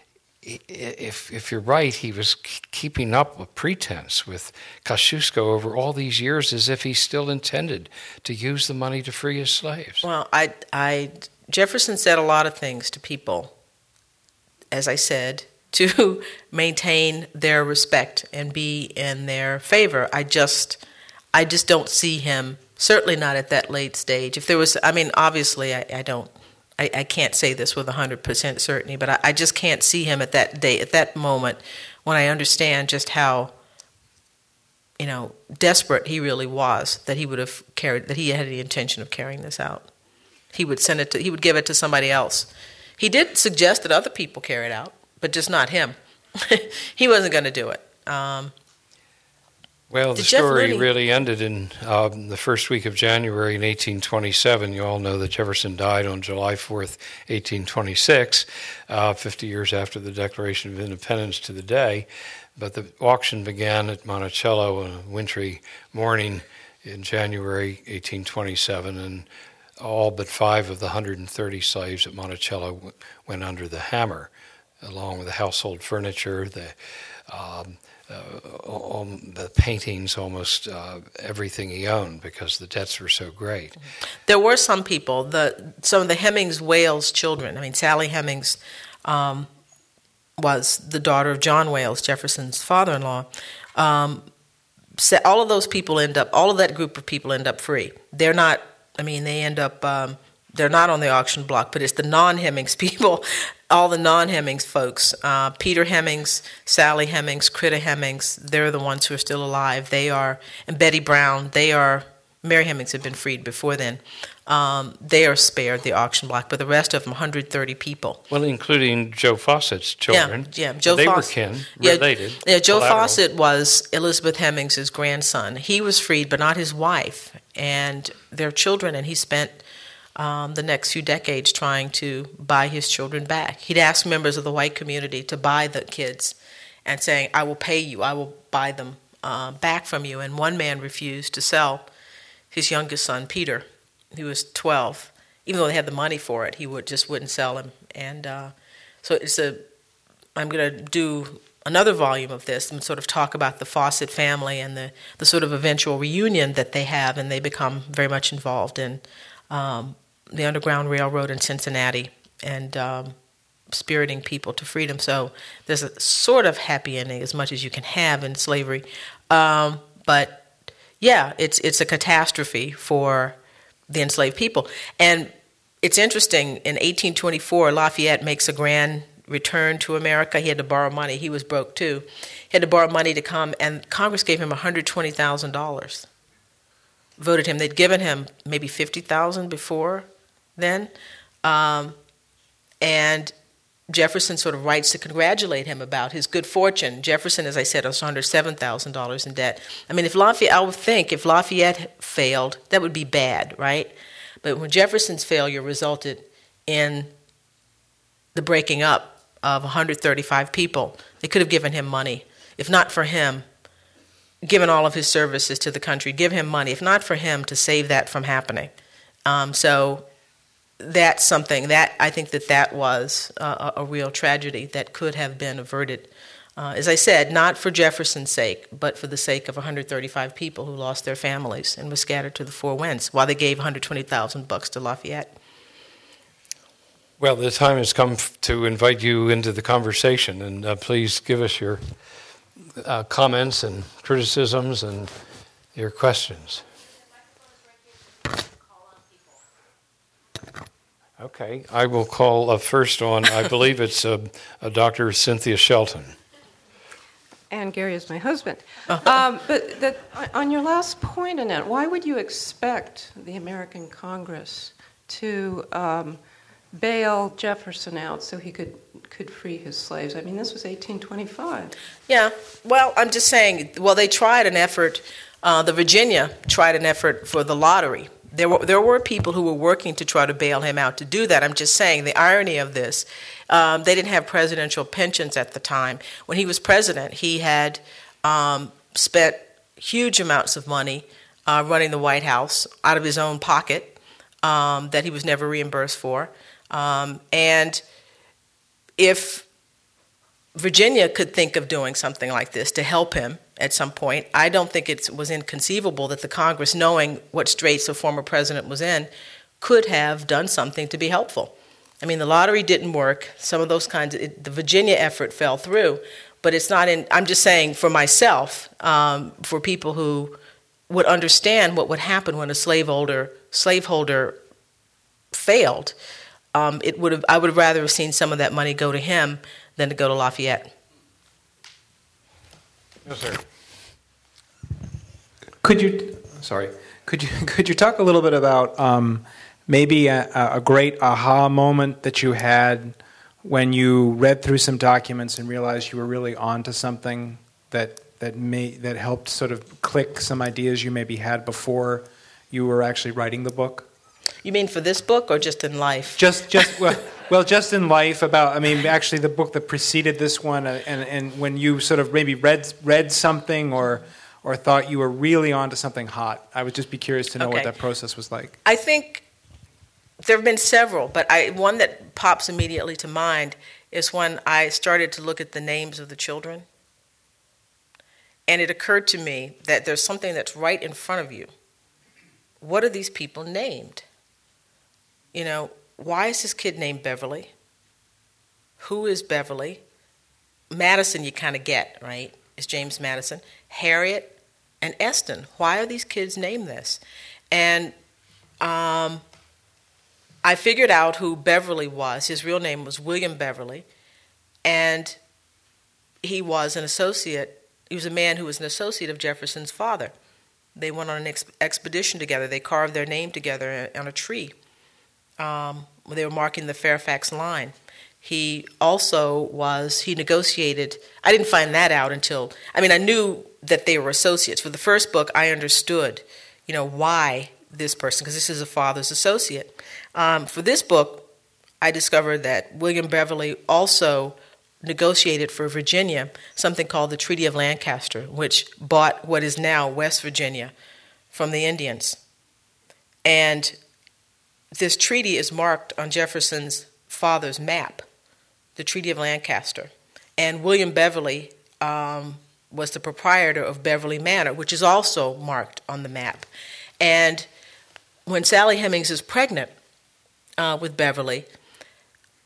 if you're right, he was keeping up a pretense with Kosciuszko over all these years as if he still intended to use the money to free his slaves. Well, Jefferson said a lot of things to people, as I said, to maintain their respect and be in their favor. I just don't see him, certainly not at that late stage. If there was, I mean, obviously I can't say this with 100% certainty, but I just can't see him at that moment when I understand just how, desperate he really was, that he had the intention of carrying this out. He would give it to somebody else. He did suggest that other people carry it out, but just not him. He wasn't going to do it. Well, the story really ended in the first week of January in 1827. You all know that Jefferson died on July 4th, 1826, 50 years after the Declaration of Independence to the day. But the auction began at Monticello on a wintry morning in January 1827, and all but 5 of the 130 slaves at Monticello went under the hammer, along with the household furniture, the paintings, almost everything he owned, because the debts were so great. There were some people, some of the Hemings Wales children. I mean, Sally Hemings was the daughter of John Wales, Jefferson's father-in-law. All of those people all of that group of people end up free. They're not. I mean, they end up, they're not on the auction block, but it's the non-Hemings people, all the non-Hemings folks, Peter Hemings, Sally Hemings, Critta Hemings, they're the ones who are still alive. And Betty Brown, Mary Hemings had been freed before then. They are spared the auction block, but the rest of them, 130 people. Well, including Joe Fawcett's children. Yeah, They were kin, related. Yeah, Joe Fawcett was Elizabeth Hemings' grandson. He was freed, but not his wife and their children, and he spent the next few decades trying to buy his children back. He'd ask members of the white community to buy the kids and saying, "I will pay you, I will buy them back from you." And one man refused to sell his youngest son, Peter, who was 12. Even though they had the money for it, he wouldn't sell him. And so I'm going to do another volume of this and sort of talk about the Fawcett family and the sort of eventual reunion that they have, and they become very much involved in the Underground Railroad in Cincinnati and spiriting people to freedom. So there's a sort of happy ending, as much as you can have in slavery. But yeah, it's a catastrophe for the enslaved people. And it's interesting, in 1824, Lafayette makes a grand return to America. He had to borrow money. He was broke too. He had to borrow money to come, and Congress gave him $120,000. Voted him. They'd given him maybe $50,000 before then. And Jefferson sort of writes to congratulate him about his good fortune. Jefferson, as I said, was under $7,000 in debt. I mean, I would think if Lafayette failed, that would be bad, right? But when Jefferson's failure resulted in the breaking up of 135 people, they could have given him money. If not for him, given all of his services to the country, give him money. If not for him, to save that from happening. So that's something that I think that was a real tragedy that could have been averted. As I said, not for Jefferson's sake, but for the sake of 135 people who lost their families and were scattered to the four winds while they gave $120,000 to Lafayette. Well, the time has come to invite you into the conversation, and please give us your comments and criticisms and your questions. Okay, I will call first on, I believe it's Dr. Cynthia Shelton. And Gary is my husband. But on your last point, Annette, why would you expect the American Congress to bail Jefferson out so he could free his slaves? I mean, this was 1825. Yeah, well, I'm just saying, they tried an effort, the Virginia tried an effort for the lottery. There were people who were working to try to bail him out to do that. I'm just saying the irony of this. They didn't have presidential pensions at the time. When he was president, he had spent huge amounts of money running the White House out of his own pocket that he was never reimbursed for. And if Virginia could think of doing something like this to help him at some point, I don't think it was inconceivable that the Congress, knowing what straits a former president was in, could have done something to be helpful. I mean, the lottery didn't work. Some of those the Virginia effort fell through, but it's not in, I'm just saying for myself, for people who would understand what would happen when a slaveholder failed, I would have rather have seen some of that money go to him than to go to Lafayette. Yes, sir. Could you talk a little bit about maybe a great aha moment that you had when you read through some documents and realized you were really onto something that helped sort of click some ideas you maybe had before you were actually writing the book? You mean for this book or just in life? Just in life. Actually the book that preceded this one, and when you sort of maybe read something or thought you were really onto something hot. I would just be curious to know what that process was like. I think there have been several, but one that pops immediately to mind is when I started to look at the names of the children. And it occurred to me that there's something that's right in front of you. What are these people named? You know, why is this kid named Beverly? Who is Beverly? Madison you kind of get, right? Is James Madison. Harriet and Eston. Why are these kids named this? And I figured out who Beverly was. His real name was William Beverly. And he was an associate. He was a man who was an associate of Jefferson's father. They went on an expedition together. They carved their name together on a tree. They were marking the Fairfax line. He negotiated, I didn't find that out until, I knew that they were associates. For the first book, I understood, why this person, because this is a father's associate. For this book, I discovered that William Beverly also negotiated for Virginia something called the Treaty of Lancaster, which bought what is now West Virginia from the Indians. And this treaty is marked on Jefferson's father's map, the Treaty of Lancaster. And William Beverly was the proprietor of Beverly Manor, which is also marked on the map. And when Sally Hemings is pregnant with Beverly,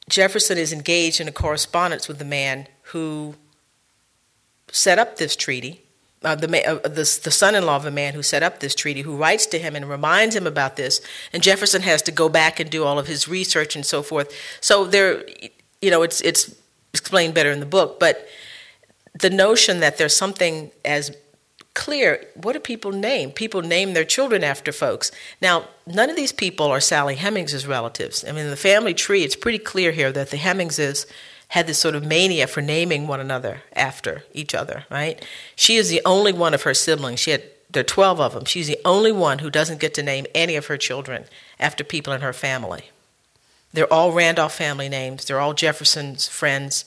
Jefferson is engaged in a correspondence with the man who set up this treaty, the son-in-law of the man who set up this treaty, who writes to him and reminds him about this, and Jefferson has to go back and do all of his research and so forth. So there, it's explained better in the book, but the notion that there's something as clear, what do people name? People name their children after folks. Now, none of these people are Sally Hemings' relatives. I mean, in the family tree, it's pretty clear here that the Hemingses had this sort of mania for naming one another after each other, right? She is the only one of her siblings. There are 12 of them. She's the only one who doesn't get to name any of her children after people in her family. They're all Randolph family names. They're all Jefferson's friends.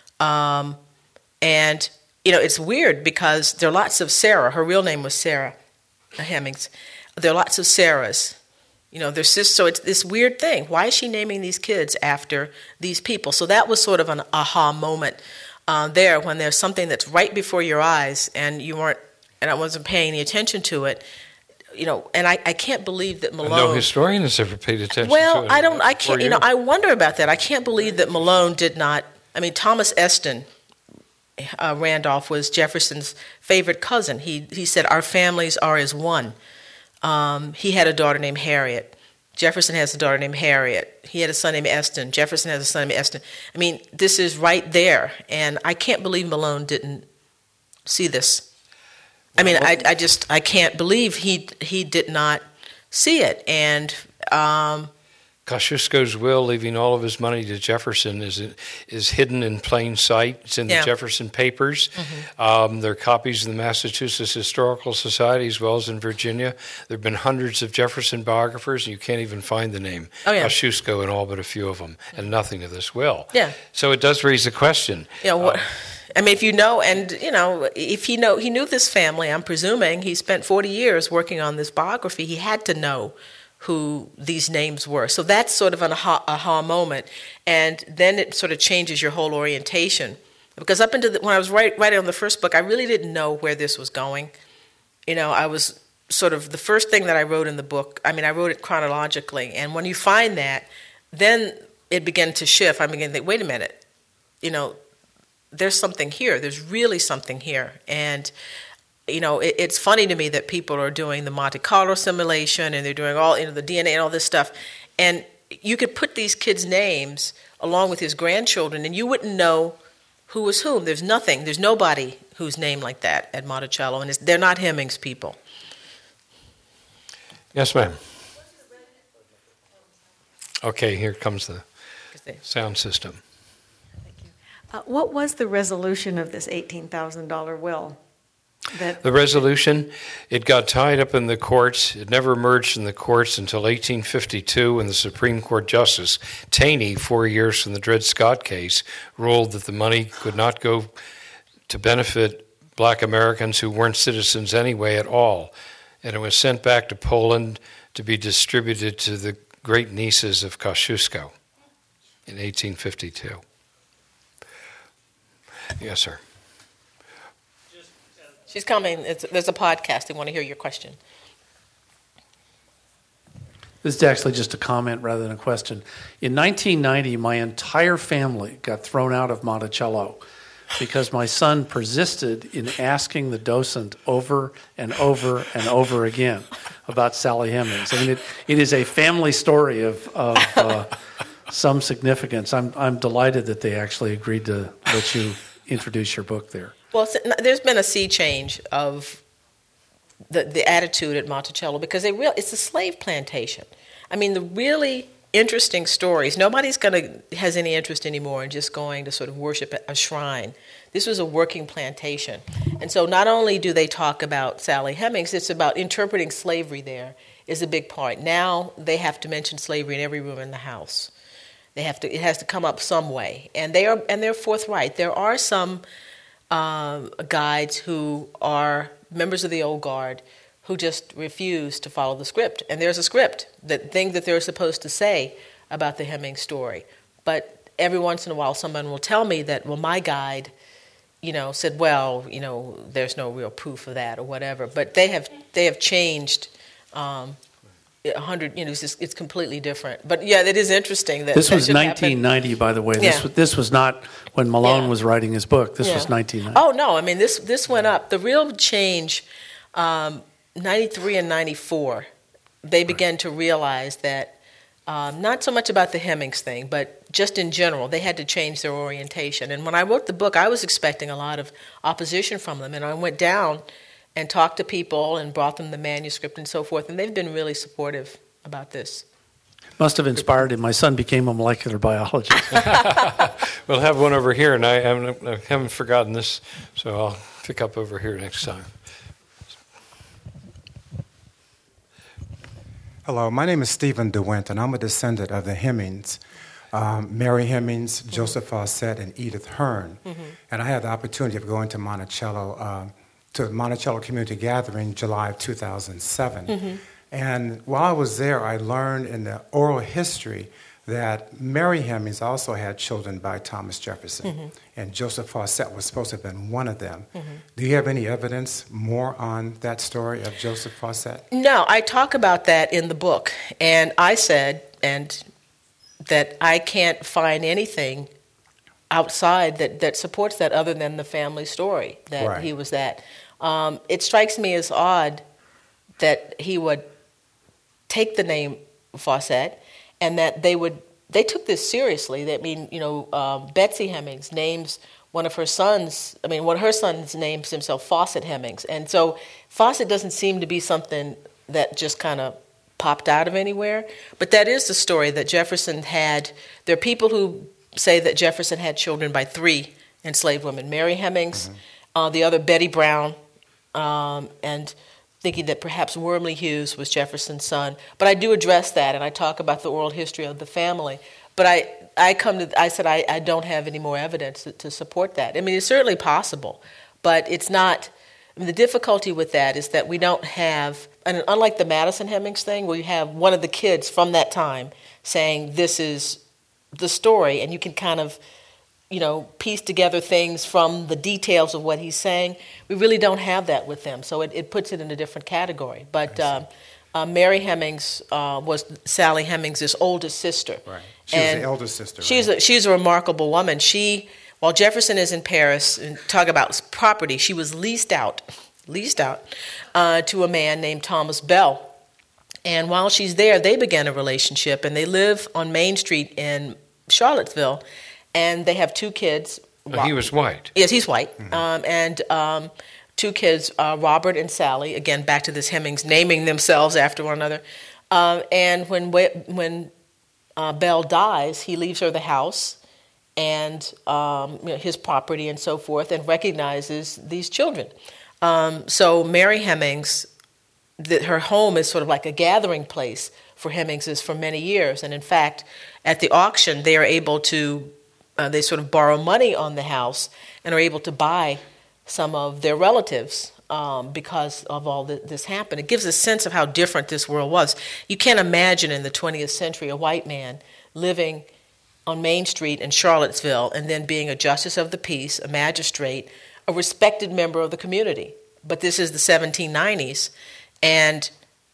And it's weird because there are lots of Sarah. Her real name was Sarah Hemings. There are lots of Sarahs. So it's this weird thing. Why is she naming these kids after these people? So that was sort of an aha moment there, when there's something that's right before your eyes and I wasn't paying any attention to it. And I can't believe that Malone. No historian has ever paid attention to it. Well, I wonder about that. I can't believe that Malone did not. I mean, Thomas Eston. Randolph was Jefferson's favorite cousin. He said, "Our families are as one." He had a daughter named Harriet. Jefferson has a daughter named Harriet. He had a son named Eston. Jefferson has a son named Eston. I mean, this is right there, and I can't believe Malone didn't see this. I mean, I can't believe he did not see it, and. Kosciuszko's will, leaving all of his money to Jefferson, is hidden in plain sight. It's in the Jefferson Papers. Mm-hmm. There are copies in the Massachusetts Historical Society as well as in Virginia. There have been hundreds of Jefferson biographers, and you can't even find the name Kosciuszko in all but a few of them, and nothing of this will. Yeah. So it does raise the question. I mean, if he knew this family, I'm presuming he spent 40 years working on this biography. He had to know who these names were. So that's sort of an aha moment. And then it sort of changes your whole orientation. Because up into when I was writing on the first book, I really didn't know where this was going. I was sort of, the first thing that I wrote in the book, I wrote it chronologically. And when you find that, then it began to shift. I began to think, wait a minute, there's something here. There's really something here. And it's funny to me that people are doing the Monte Carlo simulation and they're doing all, the DNA and all this stuff. And you could put these kids' names along with his grandchildren and you wouldn't know who was whom. There's nobody who's named like that at Monticello, and they're not Hemings people. Yes, ma'am. Okay, here comes the sound system. Thank you. What was the resolution of this $18,000 will? The resolution, it got tied up in the courts. It never emerged in the courts until 1852 when the Supreme Court Justice Taney, 4 years from the Dred Scott case, ruled that the money could not go to benefit black Americans who weren't citizens anyway at all. And it was sent back to Poland to be distributed to the great nieces of Kosciuszko in 1852. Yes, sir. She's coming. There's a podcast. They want to hear your question. This is actually just a comment rather than a question. In 1990, my entire family got thrown out of Monticello because my son persisted in asking the docent over and over and over again about Sally Hemings. I mean, it is a family story of some significance. I'm delighted that they actually agreed to let you introduce your book there. Well, there's been a sea change of the attitude at Monticello because it's a slave plantation. I mean, the really interesting stories, nobody's has any interest anymore in just going to sort of worship a shrine. This was a working plantation. And so not only do they talk about Sally Hemings, it's about interpreting slavery there is a big part. Now they have to mention slavery in every room in the house. It has to come up some way. And they're forthright. There are some guides who are members of the old guard who just refuse to follow the script. And there's a script, that thing that they're supposed to say about the Hemings story. But every once in a while someone will tell me that, well, my guide, said, well, there's no real proof of that or whatever. But they have changed 100, it's completely different. But yeah, it is interesting that this was should happen. 1990, by the way. Yeah. This was not when Malone Yeah. was writing his book. This Yeah. was 1990. Oh no, I mean this went up. The real change, 93 and 94, they began to realize that not so much about the Hemings thing, but just in general, they had to change their orientation. And when I wrote the book, I was expecting a lot of opposition from them, and I went down and talked to people and brought them the manuscript and so forth, and they've been really supportive about this. Must have inspired him. My son became a molecular biologist. We'll have one over here, and I haven't forgotten this, so I'll pick up over here next time. Hello, my name is Stephen DeWint, and I'm a descendant of the Hemings, Mary Hemings, Joseph Fawcett, and Edith Hearn. And I had the opportunity of going to Monticello Community Gathering, July of 2007. And while I was there, I learned in the oral history that Mary Hemings also had children by Thomas Jefferson, and Joseph Fawcett was supposed to have been one of them. Do you have any evidence more on that story of Joseph Fawcett? No, I talk about that in the book, and I said that I can't find anything outside that supports that other than the family story, that Right. he was that. It strikes me as odd that he would take the name Fawcett, and that they took this seriously. Betsy Hemings names one of her sons, one of her sons names himself Fawcett Hemings. And so Fawcett doesn't seem to be something that just kind of popped out of anywhere. But that is the story that Jefferson had. There are people who say that Jefferson had children by 3 enslaved women. Mary Hemings, the other Betty Brown, and thinking that perhaps Wormley Hughes was Jefferson's son. But I do address that, and I talk about the oral history of the family. But I said I don't have any more evidence to support that. I mean, it's certainly possible, but it's not. The difficulty with that is that we don't have, and unlike the Madison Hemings thing, where you have one of the kids from that time saying this is the story, and you can kind of piece together things from the details of what he's saying. We really don't have that with them, so it puts it in a different category. But Mary Hemings was Sally Hemings' oldest sister. Right. She was the eldest sister. Right? She's a remarkable woman. While Jefferson is in Paris and talk about property, she was leased out to a man named Thomas Bell. And while she's there, they began a relationship, and they live on Main Street in Charlottesville. And they have 2 kids. He was white. Yes, he's white. And 2 kids, Robert and Sally. Again, back to this Hemings naming themselves after one another. And when Bell dies, he leaves her the house and his property and so forth, and recognizes these children. So Mary Hemings, her home is sort of like a gathering place for Hemingses for many years. And in fact, at the auction, they are able to they sort of borrow money on the house and are able to buy some of their relatives because of all this happened. It gives a sense of how different this world was. You can't imagine in the 20th century a white man living on Main Street in Charlottesville and then being a justice of the peace, a magistrate, a respected member of the community. But this is the 1790s, and,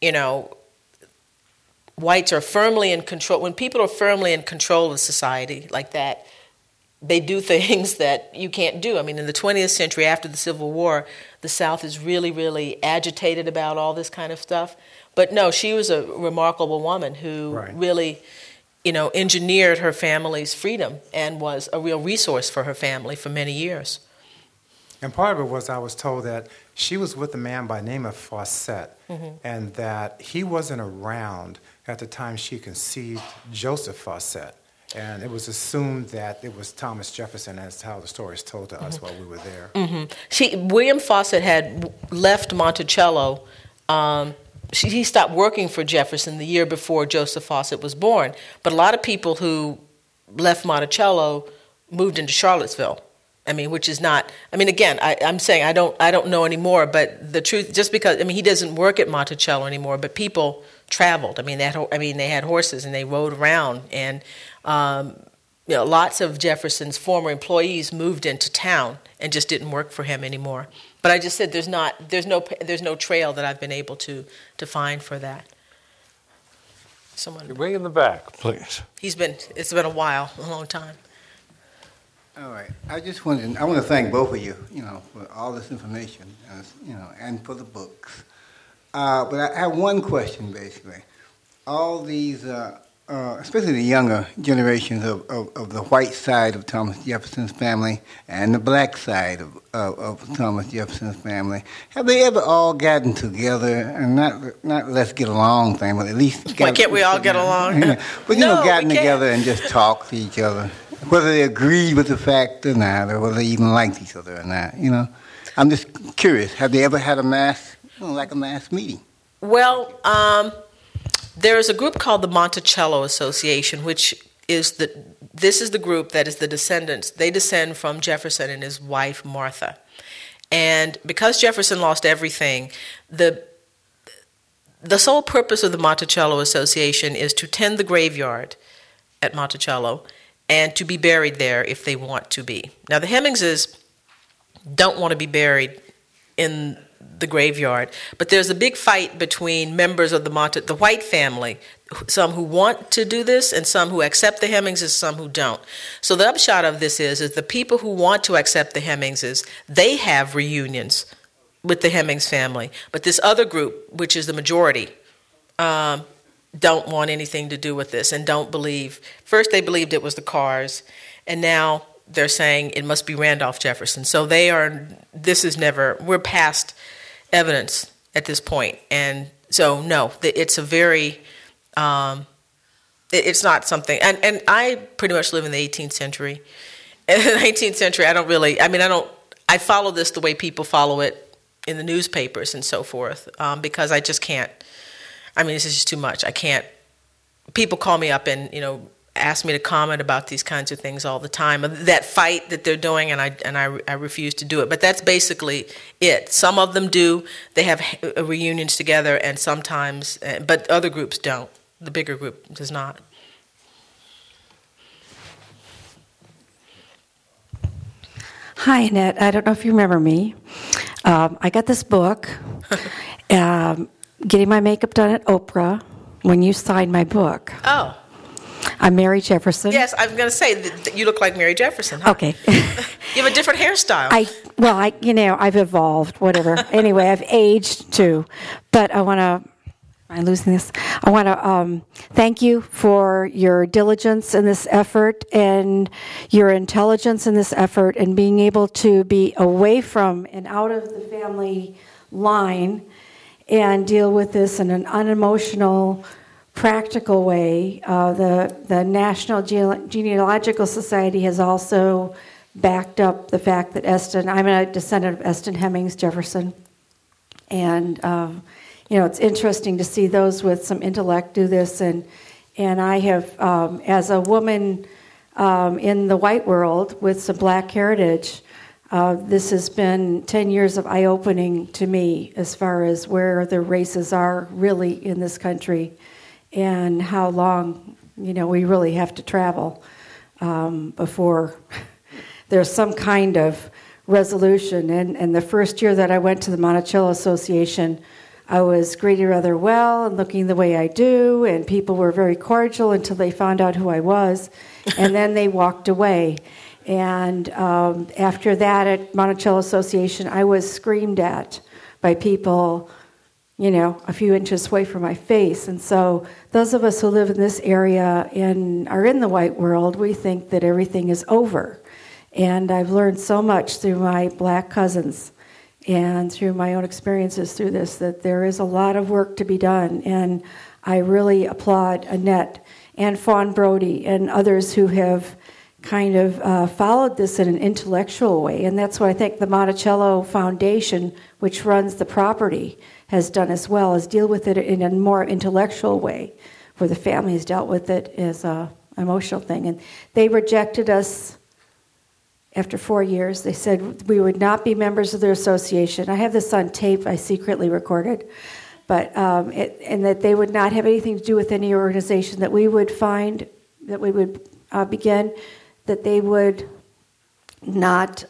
whites are firmly in control. When people are firmly in control of society like that, they do things that you can't do. I mean, in the 20th century, after the Civil War, the South is really, really agitated about all this kind of stuff. But no, she was a remarkable woman who really, engineered her family's freedom and was a real resource for her family for many years. And part of it was I was told that she was with a man by the name of Fawcett, and that he wasn't around at the time she conceived Joseph Fawcett. And it was assumed that it was Thomas Jefferson, as how the story is told to us while we were there. William Fawcett had left Monticello. He stopped working for Jefferson the year before Joseph Fawcett was born. But a lot of people who left Monticello moved into Charlottesville. Which is not. Again, I'm saying I don't know anymore. But the truth, just because he doesn't work at Monticello anymore, but people traveled. They had horses and they rode around, and lots of Jefferson's former employees moved into town and just didn't work for him anymore. But I just said there's no trail that I've been able to find for that. someone. Way in the back, please. It's been a while, a long time. All right. I want to thank both of you, for all this information, and for the books. But I have one question, basically. All these, especially the younger generations of the white side of Thomas Jefferson's family and the black side of Thomas Jefferson's family, have they ever all gotten together, and not let's get along thing, but at least... Why can't we all get along? But, gotten together and just talk to each other, whether they agreed with the fact or not, or whether they even liked each other or not, I'm just curious. Have they ever had a mass meeting? Well, there is a group called the Monticello Association, which is this is the group that is the descendants. They descend from Jefferson and his wife, Martha. And because Jefferson lost everything, the sole purpose of the Monticello Association is to tend the graveyard at Monticello and to be buried there if they want to be. Now, the Hemmingses don't want to be buried in the graveyard, but there's a big fight between members of the white family, some who want to do this and some who accept the Hemmingses, some who don't. So the upshot of this is the people who want to accept the Hemmingses, they have reunions with the Hemmings family, but this other group, which is the majority, don't want anything to do with this and don't believe. First they believed it was the Carrs, and now they're saying it must be Randolph Jefferson. So we're past evidence at this point. And so, no, it's a very, it's not something, and I pretty much live in the 18th century. In the 18th century, I follow this the way people follow it in the newspapers and so forth, because I just can't, this is just too much. I can't, people call me up and, ask me to comment about these kinds of things all the time. That fight that they're doing, and I refuse to do it. But that's basically it. Some of them do. They have reunions together, and sometimes, but other groups don't. The bigger group does not. Hi, Annette. I don't know if you remember me. I got this book, Getting My Makeup Done at Oprah, when you signed my book. Oh. I'm Mary Jefferson. Yes, I was going to say that you look like Mary Jefferson. Huh? Okay. You have a different hairstyle. I've evolved, whatever. Anyway, I've aged too. But I want to, am I losing this? I want to thank you for your diligence in this effort and your intelligence in this effort and being able to be away from and out of the family line and deal with this in an unemotional, practical way. The National Genealogical Society has also backed up the fact that I'm a descendant of Eston Hemmings Jefferson. And, it's interesting to see those with some intellect do this. And I have, as a woman in the white world with some black heritage, this has been 10 years of eye-opening to me as far as where the races are really in this country and how long, we really have to travel before there's some kind of resolution. And the first year that I went to the Monticello Association, I was greeted rather well and looking the way I do, and people were very cordial until they found out who I was, and then they walked away. And after that at Monticello Association, I was screamed at by people, a few inches away from my face. And so those of us who live in this area and are in the white world, we think that everything is over. And I've learned so much through my black cousins and through my own experiences through this, that there is a lot of work to be done. And I really applaud Annette and Fawn Brody and others who have kind of followed this in an intellectual way. And that's what I think the Monticello Foundation, which runs the property, has done as well, is deal with it in a more intellectual way, where the family has dealt with it as an emotional thing. And they rejected us after 4 years. They said we would not be members of their association. I have this on tape I secretly recorded. But and that they would not have anything to do with any organization that we would find, that we would begin, that they would not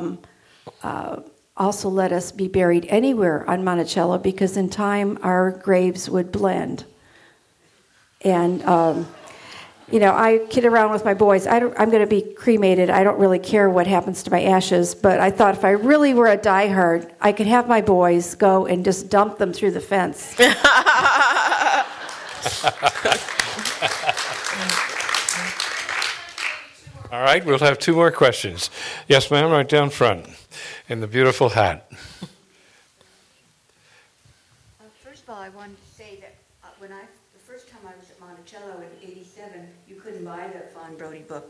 also let us be buried anywhere on Monticello, because in time our graves would blend. And, I kid around with my boys. I'm going to be cremated. I don't really care what happens to my ashes. But I thought if I really were a diehard, I could have my boys go and just dump them through the fence. All right, we'll have 2 more questions. Yes, ma'am, right down front, in the beautiful hat. First of all, I wanted to say that the first time I was at Monticello in '87, you couldn't buy the Fawn Brodie book.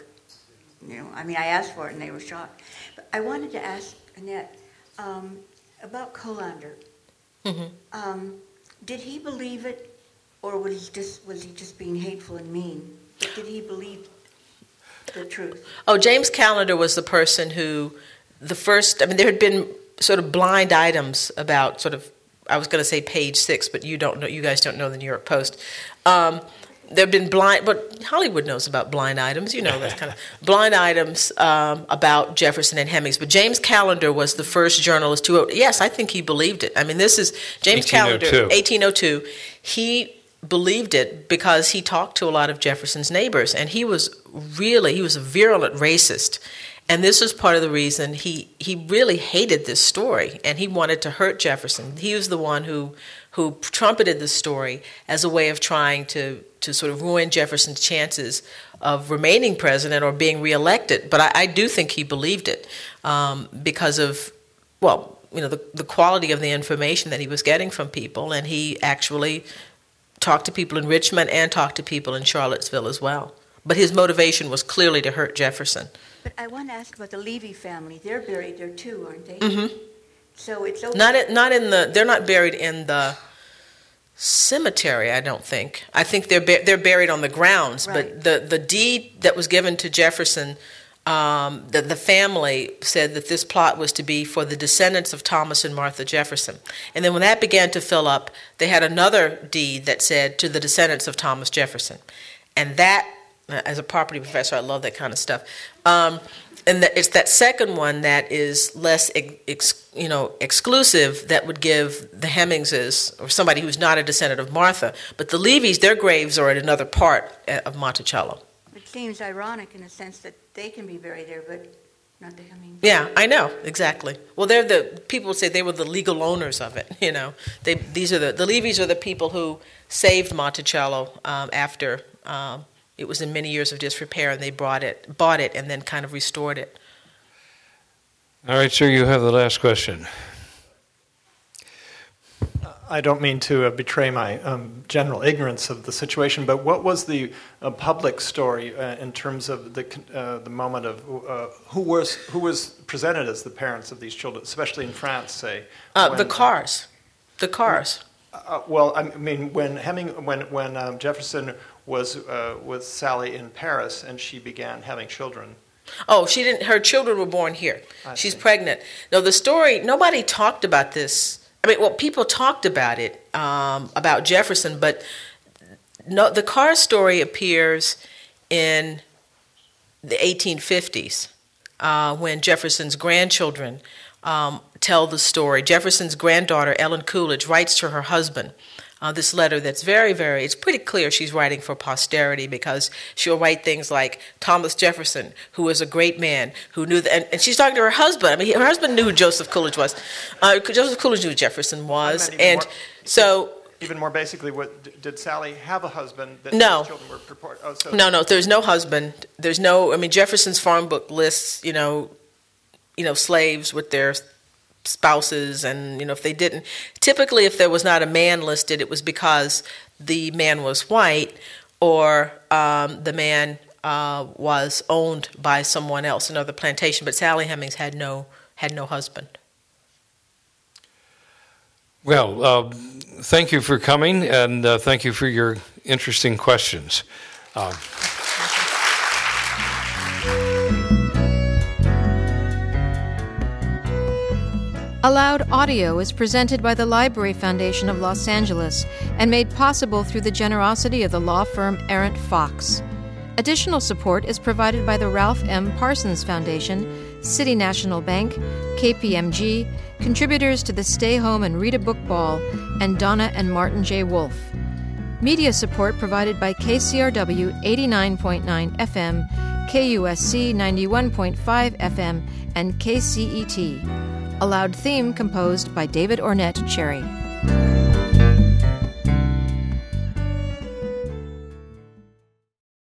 I asked for it and they were shocked. But I wanted to ask Annette about Colander. Mm-hmm. Did he believe it, or was he just being hateful and mean? But did he believe the truth? Oh, James Callender was the person who, there had been sort of blind items about I was going to say page 6, but you guys don't know the New York Post. There have been but Hollywood knows about blind items, that's kind of blind items about Jefferson and Hemings. But James Callender was the first journalist who wrote, yes, I think he believed it. This is James Callender, 1802. He believed it because he talked to a lot of Jefferson's neighbors, and he was a virulent racist. And this was part of the reason he really hated this story, and he wanted to hurt Jefferson. He was the one who trumpeted the story as a way of trying to sort of ruin Jefferson's chances of remaining president or being reelected. But I do think he believed it because of, the quality of the information that he was getting from people, and he actually talked to people in Richmond and talked to people in Charlottesville as well. But his motivation was clearly to hurt Jefferson. But I want to ask about the Levy family. They're buried there too, aren't they? Mm-hmm. So it's over. They're not buried in the cemetery, I don't think. I think they're buried on the grounds. Right. But the deed that was given to Jefferson, the family said that this plot was to be for the descendants of Thomas and Martha Jefferson. And then when that began to fill up, they had another deed that said to the descendants of Thomas Jefferson. And that, as a property professor, I love that kind of stuff. And it's that second one that is less, exclusive, that would give the Hemingses, or somebody who's not a descendant of Martha. But the Levys, their graves are at another part of Monticello. It seems ironic in a sense that they can be buried there, but not the Hemings. Yeah, I know, exactly. Well, people would say they were the legal owners of it. The Levys are the people who saved Monticello after. It was in many years of disrepair, and they bought it, and then kind of restored it. All right, sir, you have the last question. I don't mean to betray my general ignorance of the situation, but what was the public story in terms of the moment of who was presented as the parents of these children, especially in France, say? The Cars. When Jefferson was with Sally in Paris, and she began having children. Oh, she didn't. Her children were born here. She's pregnant. No, the story. Nobody talked about this. People talked about it, about Jefferson, but no. The Carr story appears in the 1850s when Jefferson's grandchildren tell the story. Jefferson's granddaughter Ellen Coolidge writes to her husband. This letter that's very, very, it's pretty clear she's writing for posterity, because she'll write things like, Thomas Jefferson, who was a great man, who knew, and she's talking to her husband. Her husband knew who Joseph Coolidge was. Joseph Coolidge knew who Jefferson was. Even more basically, did Sally have a husband that no. His children were purported? Oh, so no, there's no husband. There's no, Jefferson's farm book lists, slaves with their spouses, and if they didn't, typically if there was not a man listed, it was because the man was white, or the man was owned by someone else, another plantation. But Sally Hemings had no husband. Well, thank you for coming, and thank you for your interesting questions. Allowed Audio is presented by the Library Foundation of Los Angeles and made possible through the generosity of the law firm Arent Fox. Additional support is provided by the Ralph M. Parsons Foundation, City National Bank, KPMG, contributors to the Stay Home and Read a Book Ball, and Donna and Martin J. Wolfe. Media support provided by KCRW 89.9 FM, KUSC 91.5 FM, and KCET. A loud theme composed by David Ornette Cherry.